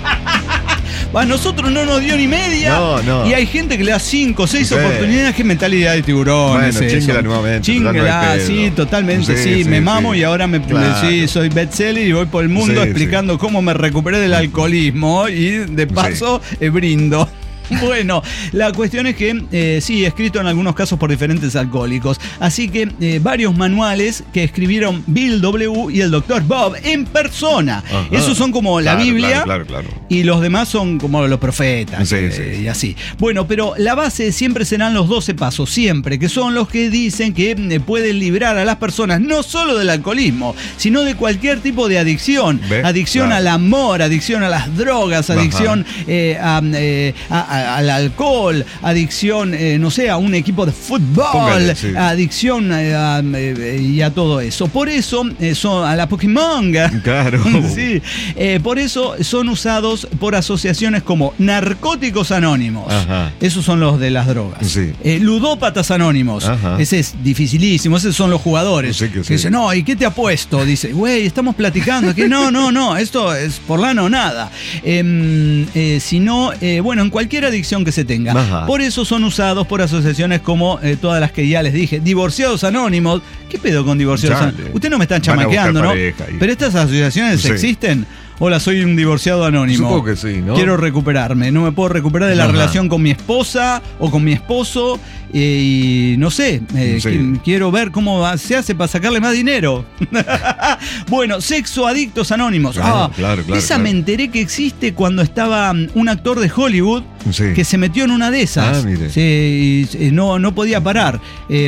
A nosotros no nos dio ni media. No. Y hay gente que le da 5 o 6 Sí. oportunidades. Qué mentalidad de tiburón. Bueno, es eso. chíngala nuevamente, Chíngala, total, no hay pedo. sí, totalmente. Sí, Sí, me sí, mamo sí. y ahora Claro. sí, soy bestseller y voy por el mundo Sí, explicando cómo me recuperé del alcoholismo y de paso brindo. Bueno, la cuestión es que sí, escrito en algunos casos por diferentes alcohólicos. Así que varios manuales que escribieron Bill W. y el Dr. Bob en persona. Ajá. Esos son como la Claro, Biblia. claro. Y los demás son como los profetas. Sí, sí. Y así. Bueno, pero la base siempre serán los 12 pasos, siempre, que son los que dicen que pueden librar a las personas no solo del alcoholismo, sino de cualquier tipo de adicción. ¿Ve? Adicción Claro. al amor, adicción a las drogas, Ajá. adicción a al alcohol, adicción, no sé, a un equipo de fútbol, Póngale, sí. adicción y a todo eso. Por eso, a la Pokémon. Claro. Sí, por eso son usados por asociaciones como Narcóticos Anónimos. Ajá. Esos son los de las drogas. Sí. Ludópatas Anónimos. Ajá. Ese es dificilísimo. Esos son los jugadores. Sí, que sí. Dicen, no, ¿y qué te apuesto? Dice, güey, estamos platicando aquí. No, esto es por la nada. Sino, bueno, en cualquier adicción que se tenga. Ajá. Por eso son usados por asociaciones como todas las que ya les dije. Divorciados Anónimos. ¿Qué pedo con divorciados Dale. anónimos? Ustedes no me están Van a buscar chamaqueando, ¿no? pareja y- Pero estas asociaciones Sí. existen. Hola, soy un divorciado anónimo. Supongo que sí, ¿no? Quiero recuperarme. No me puedo recuperar de la Ajá. relación con mi esposa o con mi esposo. Y no sé, Sí. quiero ver cómo se hace para sacarle más dinero. Bueno, Sexo Adictos Anónimos. Claro. Esa me enteré que existe cuando estaba un actor de Hollywood Sí. que se metió en una de esas. Mire. Sí, y no podía parar.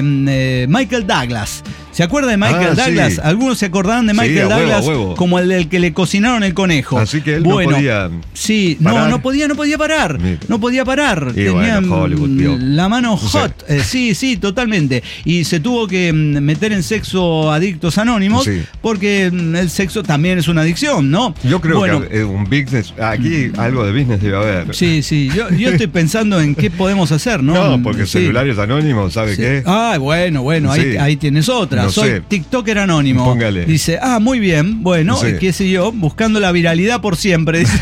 Michael Douglas. ¿Se acuerda de Michael Douglas? Sí. Algunos se acordarán de Sí, Michael a huevo, Douglas a huevo. como el del que le cocinaron el conejo. Así que él no podía Sí, parar. no podía parar. Mire. No podía parar. Y Tenía bueno, Hollywood, vio. la mano Sí. hot. Sí, totalmente. Y se tuvo que meter en Sexo Adictos Anónimos Sí. porque el sexo también es una adicción, ¿no? Yo creo Bueno, que un business, aquí algo de business debe haber. Sí, yo estoy pensando en qué podemos hacer, ¿no? No, porque Sí. celulares anónimos, ¿sabe Sí. qué? Bueno, Sí. ahí tienes otra. No Soy sé. TikToker anónimo. Póngale. Dice, muy bien, bueno, Sí. qué sé yo, buscando la viralidad por siempre. Dice.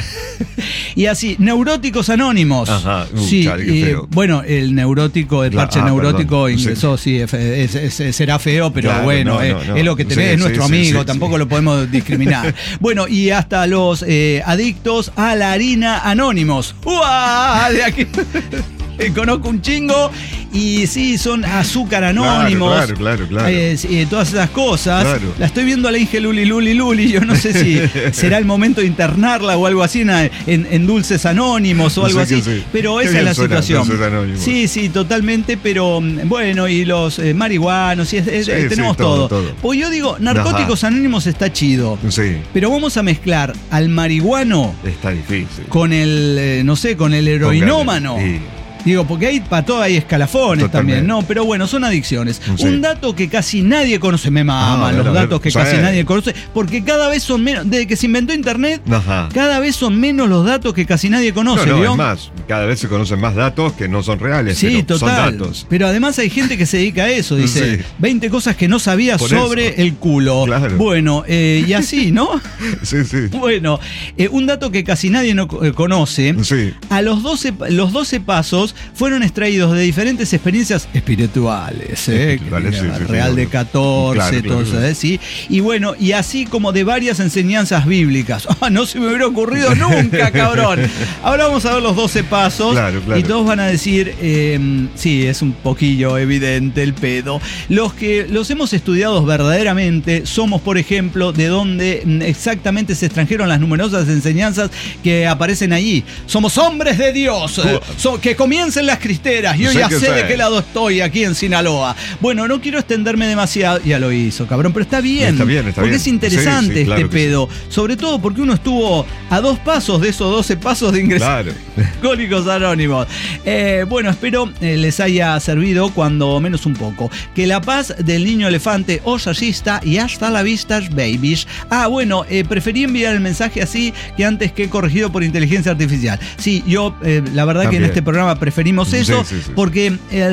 Y así, Neuróticos Anónimos. Ajá, Sí, chale, qué feo. bueno, el neurótico, el parche neurótico perdón. ingresó, sí, será feo, pero Claro, bueno, no, no. es lo que tenés, Sí, es nuestro sí, amigo, sí, tampoco sí. lo podemos discriminar. Bueno, y hasta los adictos a la harina anónimos. ¡Uah! De aquí. Conozco un chingo y sí, son azúcar anónimos. Claro. Todas esas cosas. Claro. La estoy viendo a la Inge Luli. Yo no sé si será el momento de internarla o algo así en Dulces Anónimos o algo Sí, así. sí. Pero Qué esa es bien la suena, situación. Dulces Anónimos. Sí, totalmente. Pero bueno, y los marihuanos, tenemos sí, todo. todo. Pues yo digo, Narcóticos Anónimos está chido. Sí, Pero vamos a mezclar al marihuano está difícil. con el, no sé, con el heroinómano. Póngale, Digo, porque para todo hay escalafones Totalmente. también, ¿no? Pero bueno, son adicciones. Sí. Un dato que casi nadie conoce, me maman a los ver, datos que sí. casi nadie conoce, porque cada vez son menos, desde que se inventó Internet, Ajá. cada vez son menos los datos que casi nadie conoce, No, ¿vio? es más, cada vez se conocen más datos que no son reales, Sí, pero total. son datos. Pero además hay gente que se dedica a eso, dice, Sí. 20 cosas que no sabías Por sobre eso. el culo. Claro. Bueno, y así, ¿no? Sí. Bueno, un dato que casi nadie conoce. Sí. A los 12 pasos fueron extraídos de diferentes experiencias espirituales, Espirituales, que sí, tiene sí, Real sí, de obvio. 14, Claro, todo eso, claro. ¿sí? Y bueno, y así como de varias enseñanzas bíblicas. No se me hubiera ocurrido nunca, cabrón. Ahora vamos a ver los 12 pasos. Claro. Y todos van a decir, sí, es un poquillo evidente el pedo. Los que los hemos estudiado verdaderamente somos, por ejemplo, de donde exactamente se extrajeron las numerosas enseñanzas que aparecen allí. Somos hombres de Dios. Que comiencen las cristeras. Yo Sé ya que sé sé. de qué lado estoy aquí en Sinaloa. Bueno, no quiero extenderme demasiado. Ya lo hizo, cabrón, pero está bien. Está bien. Porque es interesante Sí, claro este que sí. pedo. Sobre todo porque uno estuvo a 2 pasos de esos 12 pasos de ingresar. Claro. Alcohólicos Anónimos. Bueno, espero les haya servido cuando menos un poco. Que la paz del niño elefante os asista y hasta la vista, babies. Bueno, preferí enviar el mensaje así que antes que corregido por inteligencia artificial. Sí, yo la verdad que en También. este programa preferimos eso Sí. porque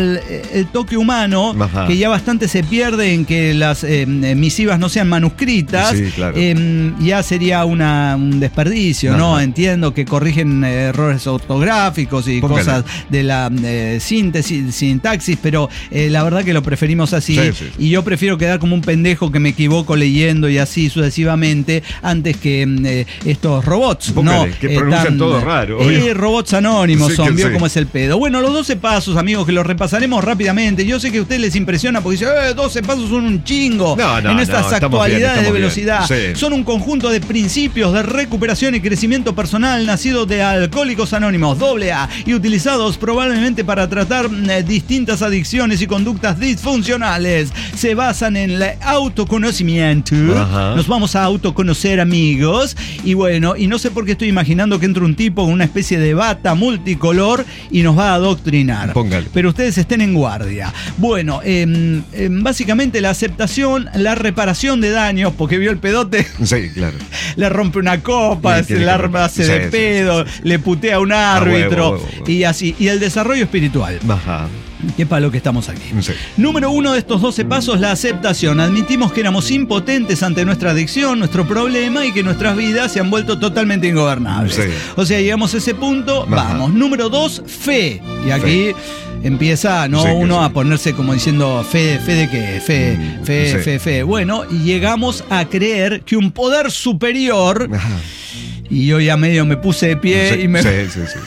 el toque humano, Ajá. que ya bastante se pierde en que las misivas no sean manuscritas, Sí, claro. ya sería un desperdicio, ¿no? Ajá. Entiendo que corrigen errores ortográficos y Póngale. cosas de la síntesis, sintaxis, pero la verdad que lo preferimos así. Sí. Y yo prefiero quedar como un pendejo que me equivoco leyendo y así sucesivamente antes que estos robots, Póngale, ¿no? que pronuncian todo raro, obvio. Robots anónimos Sí, son, que ¿vio sí. cómo es el pedo? pedo. Bueno, los 12 pasos, amigos, que los repasaremos rápidamente. Yo sé que a ustedes les impresiona porque dicen, 12 pasos son un chingo. En estas actualidades de velocidad. Sí. Son un conjunto de principios de recuperación y crecimiento personal nacidos de Alcohólicos Anónimos, AA, y utilizados probablemente para tratar distintas adicciones y conductas disfuncionales. Se basan en el autoconocimiento. Nos vamos a autoconocer, amigos. Y bueno, y no sé por qué estoy imaginando que entra un tipo con una especie de bata multicolor y nos va a adoctrinar. Póngale. Pero ustedes estén en guardia. Bueno, básicamente la aceptación, la reparación de daños, porque vio el pedote. Sí, claro. Le rompe una copa, se la hace de pedo, le putea a un árbitro, huevo. Y así. Y el desarrollo espiritual. Que para lo que estamos aquí. Sí. Número 1 de estos 12 pasos, la aceptación. Admitimos que éramos impotentes ante nuestra adicción, nuestro problema, y que nuestras vidas se han vuelto totalmente ingobernables. Sí. O sea, llegamos a ese punto, vamos. Número 2, fe. Y aquí empieza uno a ponerse como diciendo, ¿fe de qué? Fe. Bueno, y llegamos a creer que un poder superior... Y yo ya medio me puse de pie y me... Sí.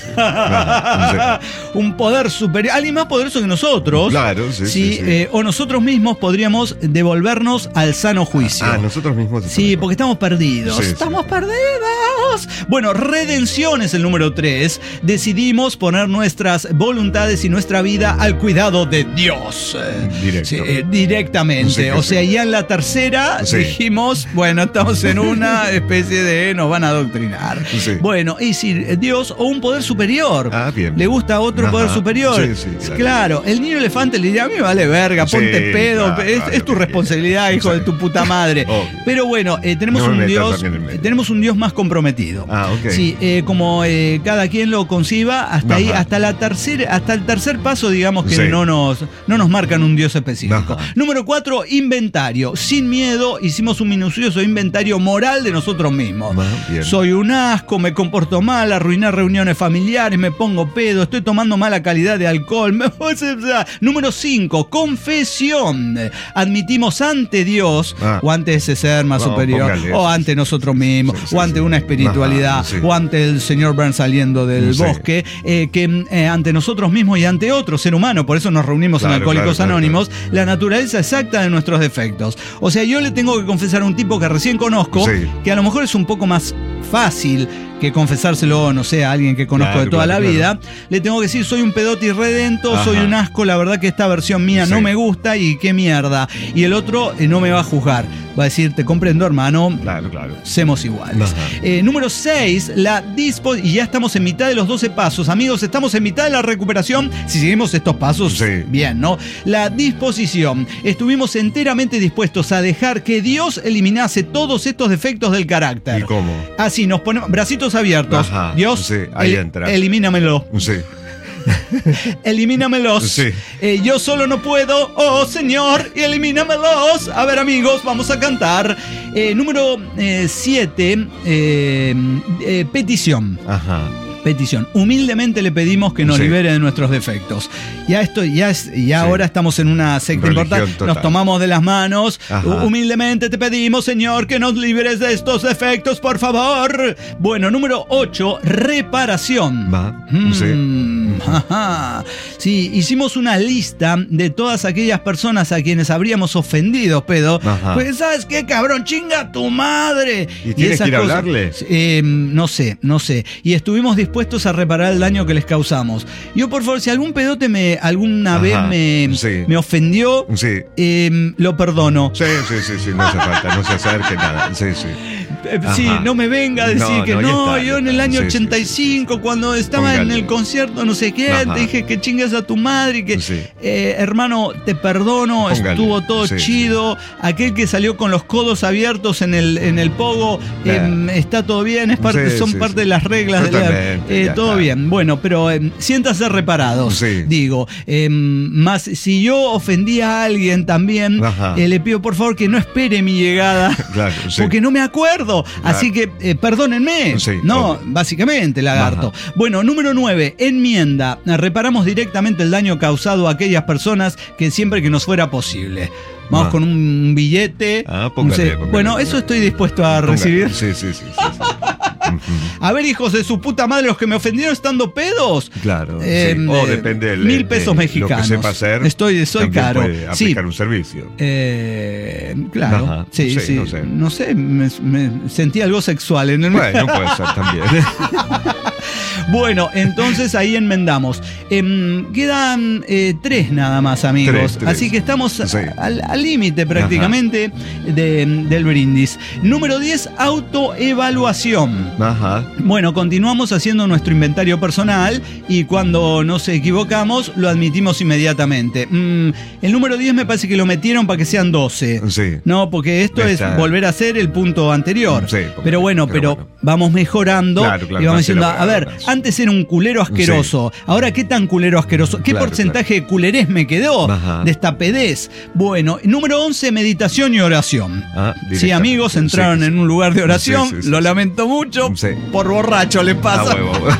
Un poder superior, alguien más poderoso que nosotros. Claro, sí. O nosotros mismos podríamos devolvernos al sano juicio. Nosotros mismos. Sí, porque estamos perdidos. Estamos perdidos. Bueno, redención es el número 3. Decidimos poner nuestras voluntades y nuestra vida al cuidado de Dios. Directamente. O sea, ya en la tercera dijimos, bueno, estamos en una especie de nos van a adoctrinar. Bueno, es decir, Dios o un poder superior. Bien. ¿Le gusta otro poder superior? Sí, claro. El niño elefante le diría, a mí me vale verga, ponte pedo, es tu responsabilidad, hijo de tu puta madre. Pero bueno, tenemos un Dios más comprometido. Sí, como cada quien lo conciba, hasta ahí, hasta el tercer paso, digamos que no nos marcan un Dios específico. Número 4, inventario. Sin miedo, hicimos un minucioso inventario moral de nosotros mismos. Soy un asco, me comporto mal, arruiné reuniones familiares, me pongo pedo, estoy tomando mala calidad de alcohol. Número 5, confesión. Admitimos ante Dios, o ante ese ser más superior, o ante nosotros mismos, o ante una espiritualidad, o ante el señor Burns saliendo del bosque, que ante nosotros mismos y ante otro ser humano, por eso nos reunimos en Alcohólicos Anónimos, la naturaleza exacta de nuestros defectos. O sea, yo le tengo que confesar a un tipo que recién conozco, que a lo mejor es un poco más fácil que confesárselo, no sé, a alguien que conozco de toda la vida. Le tengo que decir, soy un pedote irredento, soy un asco, la verdad que esta versión mía no me gusta y qué mierda. Y el otro no me va a juzgar, va a decir, te comprendo, hermano, somos iguales. Número 6, y ya estamos en mitad de los 12 pasos. Amigos, estamos en mitad de la recuperación. Si seguimos estos pasos, bien, ¿no? La disposición. Estuvimos enteramente dispuestos a dejar que Dios eliminase todos estos defectos del carácter. ¿Y cómo? Así nos ponemos, bracitos abiertos. Dios, ahí entra. Elimínamelo. Elimínamelos. Yo solo no puedo. Oh, Señor, elimínamelos. A ver, amigos, vamos a cantar. Número 7, petición. Petición. Humildemente le pedimos que nos libere de nuestros defectos. Ahora estamos en una secta importante. Nos tomamos de las manos. Humildemente te pedimos, Señor, que nos liberes de estos defectos, por favor. Bueno, número 8, reparación. Sí, hicimos una lista de todas aquellas personas a quienes habríamos ofendido, pedo. Pues, ¿sabes qué, cabrón? ¡Chinga tu madre! ¿Y tienes que ir a hablarle? No sé. Y estuvimos dispuestos a reparar el daño que les causamos. Yo, por favor, si algún pedote alguna vez me ofendió, lo perdono. Sí, no hace falta, no se acerque nada. No me venga a decir yo en el año 85, cuando estaba en el concierto, no sé qué, te dije que chingas a tu madre y que, hermano, te perdono, estuvo todo chido. Aquel que salió con los codos abiertos en el pogo, está todo bien, son parte de las reglas de todo bien. Bueno, pero siéntase reparados, digo. Más si yo ofendí a alguien también, le pido por favor que no espere mi llegada, porque no me acuerdo. Así que perdónenme. Básicamente, lagarto. Bueno, número 9, enmienda. Reparamos directamente el daño causado a aquellas personas que siempre que nos fuera posible. Vamos con un billete. Póngale. Bueno, eso estoy dispuesto a recibir. Sí. A ver, hijos de su puta madre, los que me ofendieron estando pedos. Claro. O depende del 1.000 pesos mexicanos. Lo que sepa hacer. Soy caro. Puede aplicar un servicio. Claro. Ajá. Sí. No sé, me sentí algo sexual en el. Bueno, puede ser también. Bueno, entonces ahí enmendamos. Quedan 3 nada más, amigos. Tres. Así que estamos al límite prácticamente del brindis. Número 10, autoevaluación. Ajá. Bueno, continuamos haciendo nuestro inventario personal y cuando nos equivocamos lo admitimos inmediatamente. El número 10 me parece que lo metieron para que sean 12. Sí. No, porque esto es volver a hacer el punto anterior. Sí, pero bueno, vamos mejorando y vamos diciendo, a ver, antes era un culero asqueroso. Ahora, ¿qué tan culero asqueroso? ¿Qué porcentaje de culerés me quedó? De esta pedez. Bueno, número 11, meditación y oración. Sí, amigos, entraron en un lugar de oración. Lo lamento mucho. Por borracho les pasa.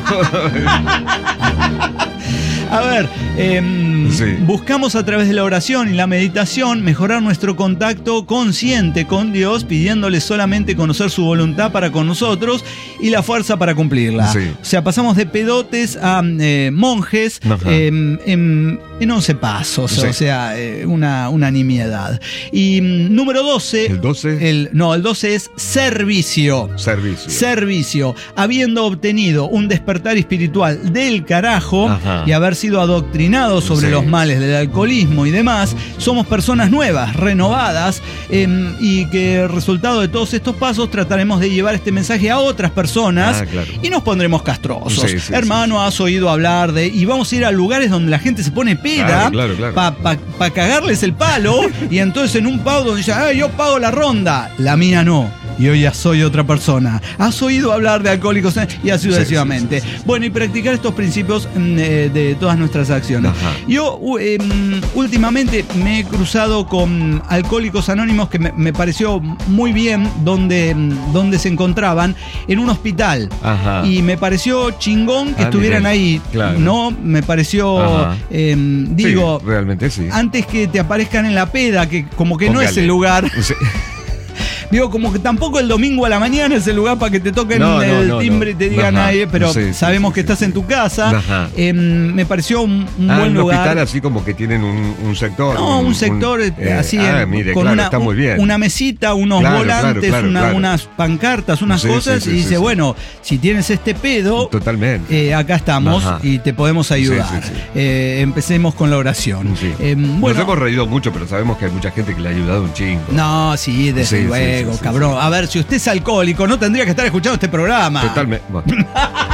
A ver, buscamos a través de la oración y la meditación mejorar nuestro contacto consciente con Dios, pidiéndole solamente conocer su voluntad para con nosotros y la fuerza para cumplirla. O sea, pasamos de pedotes a monjes en 11 pasos, o sea, una nimiedad. Y número 12. ¿El 12? El 12 es servicio. Servicio. Habiendo obtenido un despertar espiritual del carajo y haber sido adoctrinados sobre los males del alcoholismo y demás, somos personas nuevas, renovadas, y que resultado de todos estos pasos trataremos de llevar este mensaje a otras personas y nos pondremos castrosos. Hermano, has oído hablar de... Y vamos a ir a lugares donde la gente se pone peda para cagarles el palo y entonces en un pavo donde dice, yo pago la ronda, la mía no. Y hoy ya soy otra persona. ¿Has oído hablar de Alcohólicos? Y así sucesivamente. Bueno, y practicar estos principios de todas nuestras acciones. Yo últimamente me he cruzado con Alcohólicos Anónimos que me pareció muy bien donde se encontraban en un hospital. Y me pareció chingón que estuvieran ahí. ¿No? Me pareció, digo, realmente sí. Antes que te aparezcan en la peda, que como que no es el lugar. Digo, como que tampoco el domingo a la mañana es el lugar para que te toquen el timbre y te digan pero sabemos que estás en tu casa. Me pareció un buen lugar. Hospital así como que tienen un sector. No, un sector así con está muy bien. Una mesita, unos volantes, unas pancartas, unas cosas y dice, bueno, si tienes este pedo, totalmente. Acá estamos y te podemos ayudar. Empecemos con la oración. Nos hemos reído mucho, pero sabemos que hay mucha gente que le ha ayudado un chingo. No, sí, desde luego. Cabrón. A ver, si usted es alcohólico, no tendría que estar escuchando este programa. Totalmente. Bueno.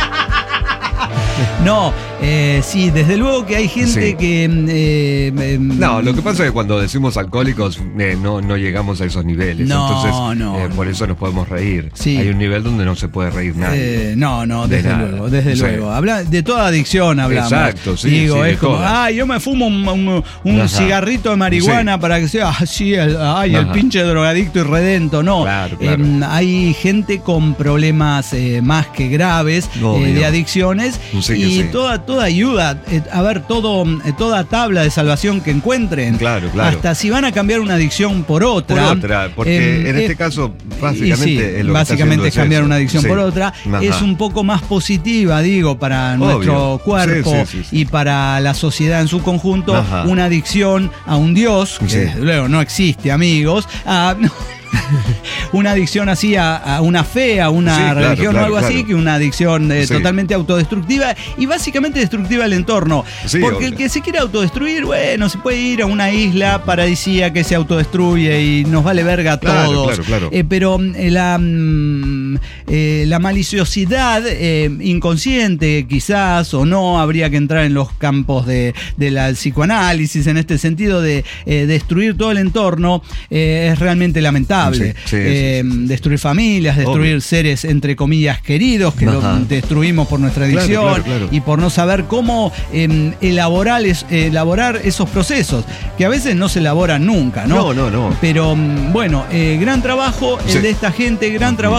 No, sí, desde luego que hay gente que... no, lo que pasa es que cuando decimos alcohólicos no llegamos a esos niveles. Entonces, por eso nos podemos reír. Hay un nivel donde no se puede reír nadie. Desde luego. Habla, de toda adicción hablamos. Exacto, sí. Digo, es como, yo me fumo un cigarrito de marihuana para que sea así, el pinche drogadicto y redento. No, hay gente con problemas más que graves de adicciones y toda ayuda, a ver, toda tabla de salvación que encuentren. Hasta si van a cambiar una adicción por otra. Porque en este caso, básicamente es cambiar una adicción por otra. Es un poco más positiva, digo, para nuestro cuerpo y para la sociedad en su conjunto. Una adicción a un Dios, que desde luego no existe, amigos. Una adicción así a una fe, a una religión o algo así, que una adicción totalmente autodestructiva y básicamente destructiva del entorno. Porque el que se quiere autodestruir, bueno, se puede ir a una isla paradisíaca que se autodestruye y nos vale verga a todos. Pero la maliciosidad inconsciente, quizás o no, habría que entrar en los campos del psicoanálisis en este sentido de destruir todo el entorno, es realmente lamentable. Destruir familias, destruir seres entre comillas queridos que los destruimos por nuestra adicción y por no saber cómo elaborar esos procesos que a veces no se elaboran nunca, ¿no? No. Pero bueno, gran trabajo el de esta gente, gran trabajo el del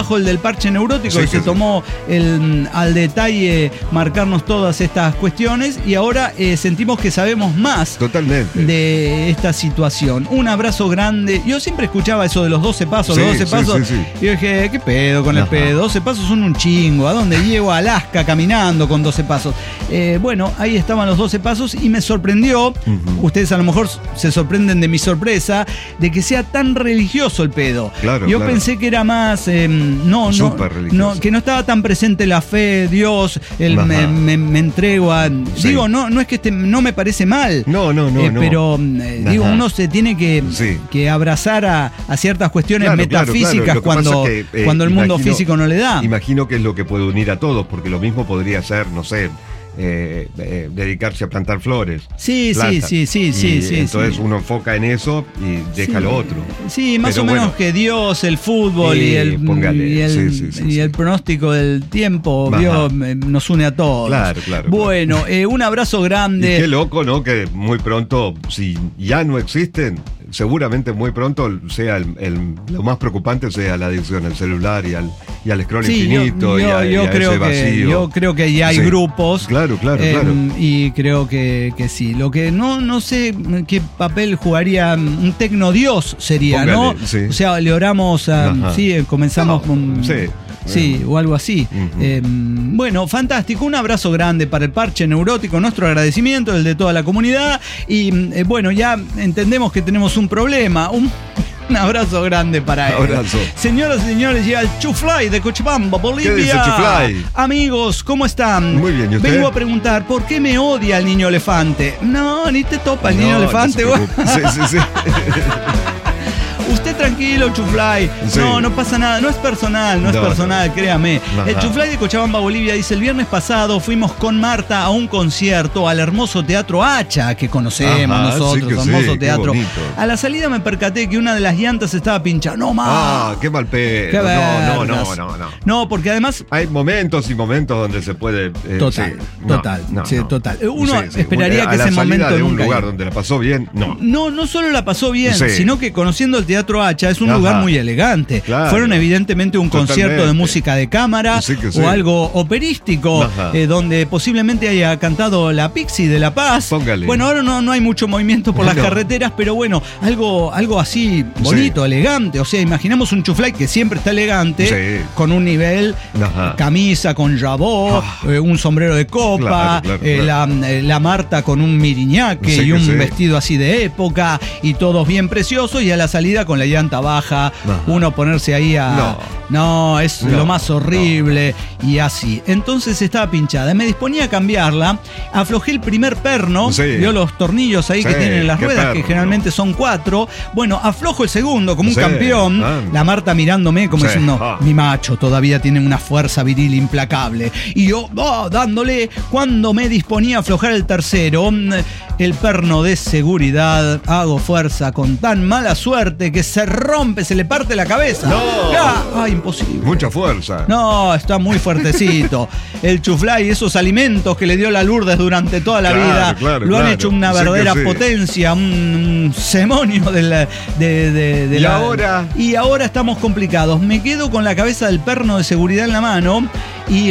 Parche Neurótico, Sí, que se sí. tomó al detalle marcarnos todas estas cuestiones y ahora sentimos que sabemos más Totalmente. de esta situación. Un abrazo grande. Yo siempre escuchaba eso de los 12 pasos, Sí, los 12 sí, pasos. sí, sí. Y yo dije, ¿qué pedo con el Ajá. pedo? 12 pasos son un chingo. ¿A dónde llego? A Alaska caminando con 12 pasos. Bueno, ahí estaban los 12 pasos y me sorprendió. Ustedes a lo mejor se sorprenden de mi sorpresa de que sea tan religioso el pedo. Claro, yo claro. pensé que era más, Súper religioso. que no estaba tan presente la fe, Dios, Ajá. me entrego a. Sí. Digo, no es que no me parece mal. No. Pero digo, Ajá. uno se tiene Sí. que abrazar a ciertas cuestiones Claro, metafísicas claro. Lo que pasa cuando, es que, cuando el mundo imagino- físico no le da. Imagino que es lo que puede unir a todos, porque lo mismo podría ser, no sé, dedicarse a plantar flores. Sí. Entonces uno enfoca en eso y deja lo otro. Sí, más Pero o menos bueno. que Dios, el fútbol Póngale. y Sí. el pronóstico del tiempo Ajá. Dios, nos une a todos. Claro. Bueno, un abrazo Y grande. qué loco, ¿no? Que muy pronto, si ya no existen, seguramente muy pronto sea lo más preocupante sea la adicción al celular y al scroll Sí, infinito y a creo ese vacío. yo creo que ya hay Sí. grupos. Claro. Y creo que sí. Lo que no sé qué papel jugaría un tecnodios sería, Póngale, ¿no? sí. O sea, le oramos a. Ajá. Sí, comenzamos No, con. sí. Sí, o algo así. Ujú. Bueno, fantástico. Un abrazo grande para el Parche Neurótico. Nuestro agradecimiento, el de toda la comunidad. Y bueno, ya entendemos que tenemos un problema. Un abrazo grande para él. Abrazo. Señoras y señores, llega el Chuflay de Cochabamba, Bolivia. ¿Qué dice Chuflay? Amigos, ¿cómo están? Muy bien, ¿y usted? Vengo a preguntar, ¿por qué me odia el niño elefante? No, ni te topa el niño elefante. No se preocupe. Sí. Usted tranquilo, Chuflay. Sí. No pasa nada. No es personal, no es No, personal, créame. Ajá. El Chuflay de Cochabamba, Bolivia, dice: el viernes pasado fuimos con Marta a un concierto al hermoso Teatro Hacha, que conocemos Ajá, nosotros, sí que sí, hermoso qué teatro. bonito. A la salida me percaté que una de las llantas estaba pinchada. No más. Ah, qué mal pedo. Qué No. vergas. No, porque además. Hay momentos y momentos donde se puede. Total, sí. total. Uno Sí. esperaría A que la ese salida momento de un nunca lugar llegue. donde la pasó bien, no. No solo la pasó bien, Sí. sino que conociendo el Teatro Hacha es un Ajá. lugar muy elegante. Claro. Fueron evidentemente un concierto de Totalmente. música de cámara Sí que sí. o algo operístico, Ajá. donde posiblemente haya cantado la Pixie de La Paz. Póngale. Bueno, ahora no hay mucho movimiento por las No. carreteras, pero bueno, algo así bonito, elegante. O sea, imaginamos un Chuflay que siempre está elegante, Sí. con un nivel, Ajá. camisa con jabot, un sombrero de copa, Claro, claro. La Marta con un miriñaque Sí y que un sí. vestido así de época y todos bien preciosos, y a la salida con la llanta baja, Ajá. uno ponerse ahí a... No, es No, lo más horrible y así. Entonces estaba pinchada. Me disponía a cambiarla, aflojé el primer perno, Sí. vio los tornillos ahí Sí, que tienen las qué ruedas, que perno. generalmente son 4. Bueno, aflojo el segundo como un Sí, campeón. ah. La Marta mirándome como Sí. diciendo, Ah. mi macho todavía tiene una fuerza viril implacable. Y yo, dándole, cuando me disponía a aflojar el tercero, el perno de seguridad, hago fuerza con tan mala suerte que se rompe, se le parte la cabeza. No. Ay, imposible. Mucha fuerza. No, está muy fuertecito. El Chuflay, esos alimentos que le dio la Lourdes durante toda la Claro, vida, claro, lo han claro. hecho una Sí que verdadera sí. potencia, un semonio de ¿Y la. ahora? Y ahora estamos complicados. Me quedo con la cabeza del perno de seguridad en la mano y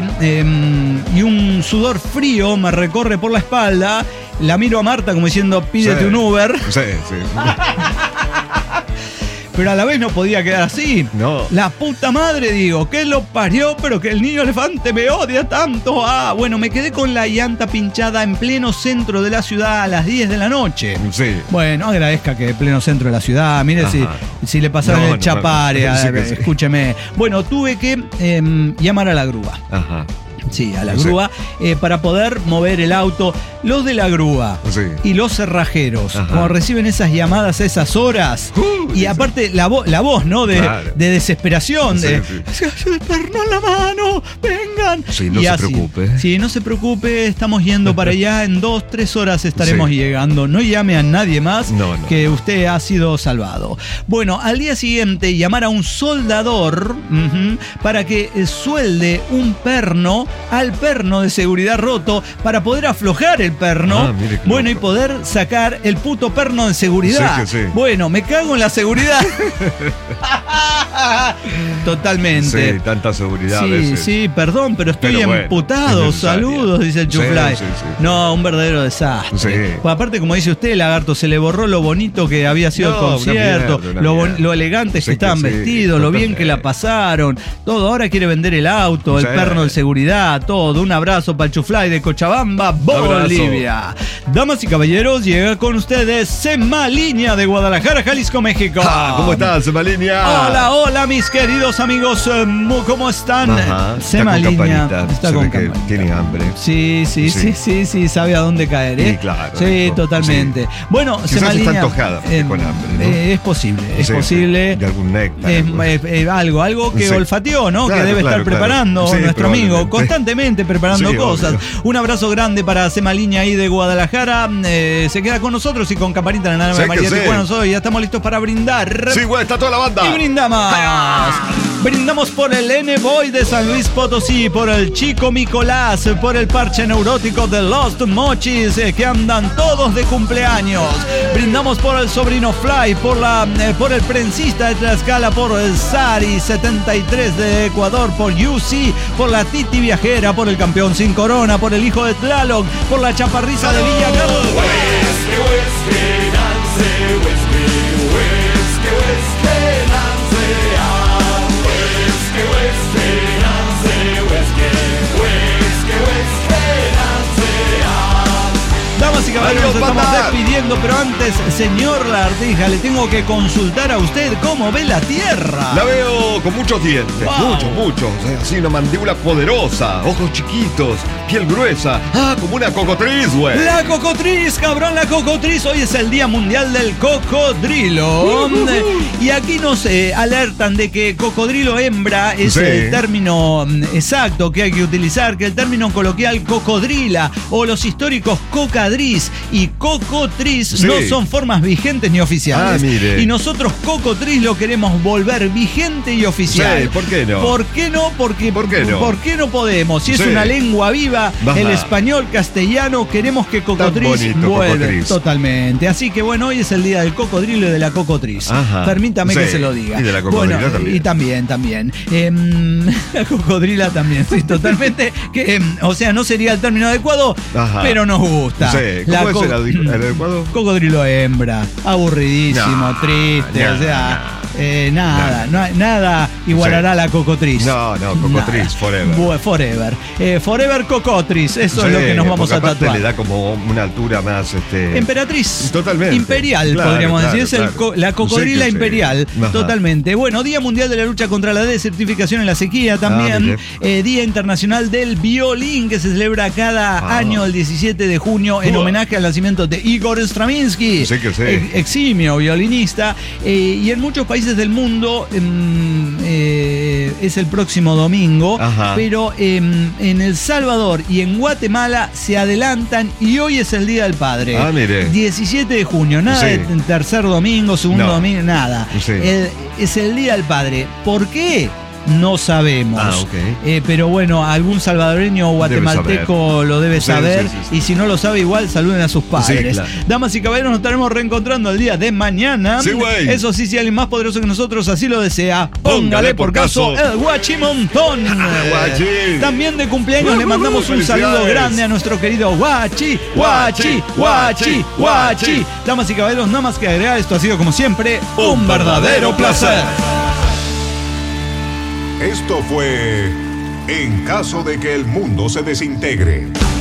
un sudor frío me recorre por la espalda. La miro a Marta como diciendo, pídete Sí. un Uber. Sí. Pero a la vez no podía quedar así. No. La puta madre, digo, que lo parió, pero que el niño elefante me odia tanto. Bueno, me quedé con la llanta pinchada en pleno centro de la ciudad a las 10 de la noche. Sí. Bueno, agradezca que en pleno centro de la ciudad, mire si le pasaron No, el no, chapare, sí que sí. escúcheme. Bueno, tuve que llamar a la grúa. Ajá. Sí, a la Sí. grúa, para poder mover el auto. Los de la grúa Sí. y los cerrajeros, Ajá. cuando reciben esas llamadas a esas horas, y dice. aparte la voz, ¿no? De Claro. desesperación, Sí, de sí. el perno en la mano, vengan. Sí, no Y se así. preocupe. Sí, no se preocupe, estamos yendo para allá, en 2-3 horas estaremos Sí. llegando. No llame a nadie más, No, no. que usted ha sido salvado. Bueno, al día siguiente llamar a un soldador para que suelde un perno al perno de seguridad roto para poder aflojar el perno. Mire qué Bueno, y loco. poder sacar el puto perno de seguridad. Sí. Bueno, me cago en la seguridad. Totalmente. Sí, tanta seguridad a Sí, veces. sí, perdón, pero estoy Pero bueno, emputado. es necesaria. Saludos, dice el Sí, Chuflay. sí. No, un verdadero desastre. Sí. Pues aparte, como dice usted, Lagarto, se le borró lo bonito que había sido No, el una concierto, mierda, lo mierda. elegantes Sí que estaban que sí, vestidos, lo bien totalmente. que la pasaron, todo. Ahora quiere vender el auto, el Sí. perno de seguridad, todo. Un abrazo para el Chuflay de Cochabamba, Bolivia. Damas y caballeros, llega con ustedes Sema Línea de Guadalajara, Jalisco, México. ¿Cómo estás, Semalinea? Hola, mis queridos amigos, ¿cómo están? Ajá, Sema está con Línea campanita. está Se con ve que campanita. tiene hambre. Sí, sabe a dónde caer, ¿eh? Sí, claro, Sí, rico. totalmente. Sí. Bueno, Quizás Sema está Línea, antojada con hambre, ¿no? Es posible, es Sí, posible. sí, de algún néctar. Algo que Sí. olfateó, ¿no? Claro, que debe claro, estar preparando claro. Sí, nuestro amigo, probablemente. constantemente preparando Sí, cosas. obvio. Un abrazo grande para Sema Línea ahí de Guadalajara. Se queda con nosotros y con Campanita en la nave Sí, de María que sí. Tijuana. Hoy ya estamos listos para brindar. Sí, güey, está toda la banda. Y brindamos. Brindamos por el N-Boy de San Luis Potosí, por el Chico Nicolás, por el parche neurótico de Lost Mochis, que andan todos de cumpleaños. Brindamos por el sobrino Fly, por el prensista de Tlaxcala, por el Sari 73 de Ecuador, por UC, por la Titi Viajera, por el campeón sin corona, por el hijo de Tlaloc, por la chaparrisa de Villa Carlos. Damas y caballeros, nos Adiós, estamos banda. despidiendo, pero antes, señor Lagartija, le tengo que consultar a usted cómo ve la Tierra. La veo con muchos dientes, Wow. muchos. Así una mandíbula poderosa, ojos chiquitos, piel gruesa. Como una cocotriz, güey. La cocotriz, cabrón, la cocotriz. Hoy es el Día Mundial del Cocodrilo. Y aquí nos alertan de que cocodrilo hembra es Sí. el término exacto que hay que utilizar, que el término coloquial cocodrila o los históricos cocadriz y cocotriz Sí. no son formas vigentes ni oficiales. Mire. Y nosotros cocotriz lo queremos volver vigente y oficial. Sí, ¿por qué no? ¿Por qué no? Porque, ¿Por qué no? ¿Por qué no podemos? Si es Sí. una lengua viva, Ajá. el español castellano, queremos que cocotriz bonito, vuelva. cocotriz. Totalmente. Así que bueno, hoy es el día del cocodrilo y de la cocotriz. Ajá. Permítame que Sí. se lo diga. Y de la cocodrila Bueno, también. Y también. La cocodrila también, sí, totalmente. Que, o sea, no sería el término adecuado, Ajá. pero nos gusta. Sí. La ¿Cómo es co- el adecuado? Cocodrilo hembra, aburridísimo, No, triste, no, o sea, nada igualará a la cocotriz. No, cocotriz, Nada. forever. Forever. Forever cocotriz, eso es lo que nos vamos a porque aparte tatuar. le da como una altura más, Emperatriz. Totalmente. Imperial, Claro, podríamos claro, decir. Es claro. la cocodrila Sí que sí. imperial. Ajá. Totalmente. Bueno, Día Mundial de la Lucha contra la Desertificación en la Sequía también. Día Internacional del Violín, que se celebra cada año el 17 de junio en homenaje al nacimiento de Igor Stravinsky. Sí que sí. Eximio violinista. Y en muchos países del mundo es el próximo domingo. Ajá. Pero en El Salvador y en Guatemala se adelantan y hoy es el Día del Padre. Mire. 17 de junio, nada Sí. de tercer domingo, segundo No. domingo, nada. Sí. Es el Día del Padre. ¿Por qué? No sabemos. Ok. Pero bueno, algún salvadoreño o guatemalteco lo debe Sí, saber. sí, sí, sí. Y si no lo sabe, igual saluden a sus padres. claro. Damas y caballeros, nos estaremos reencontrando el día de mañana. Sí, güey. Eso sí, si alguien más poderoso que nosotros así lo desea, póngale por caso el guachimontón. Guachi. También de cumpleaños le mandamos un saludo felicidades. grande a nuestro querido Guachi. Damas y caballeros, nada más que agregar, esto ha sido como siempre un verdadero placer. Esto fue En caso de que el mundo se desintegre.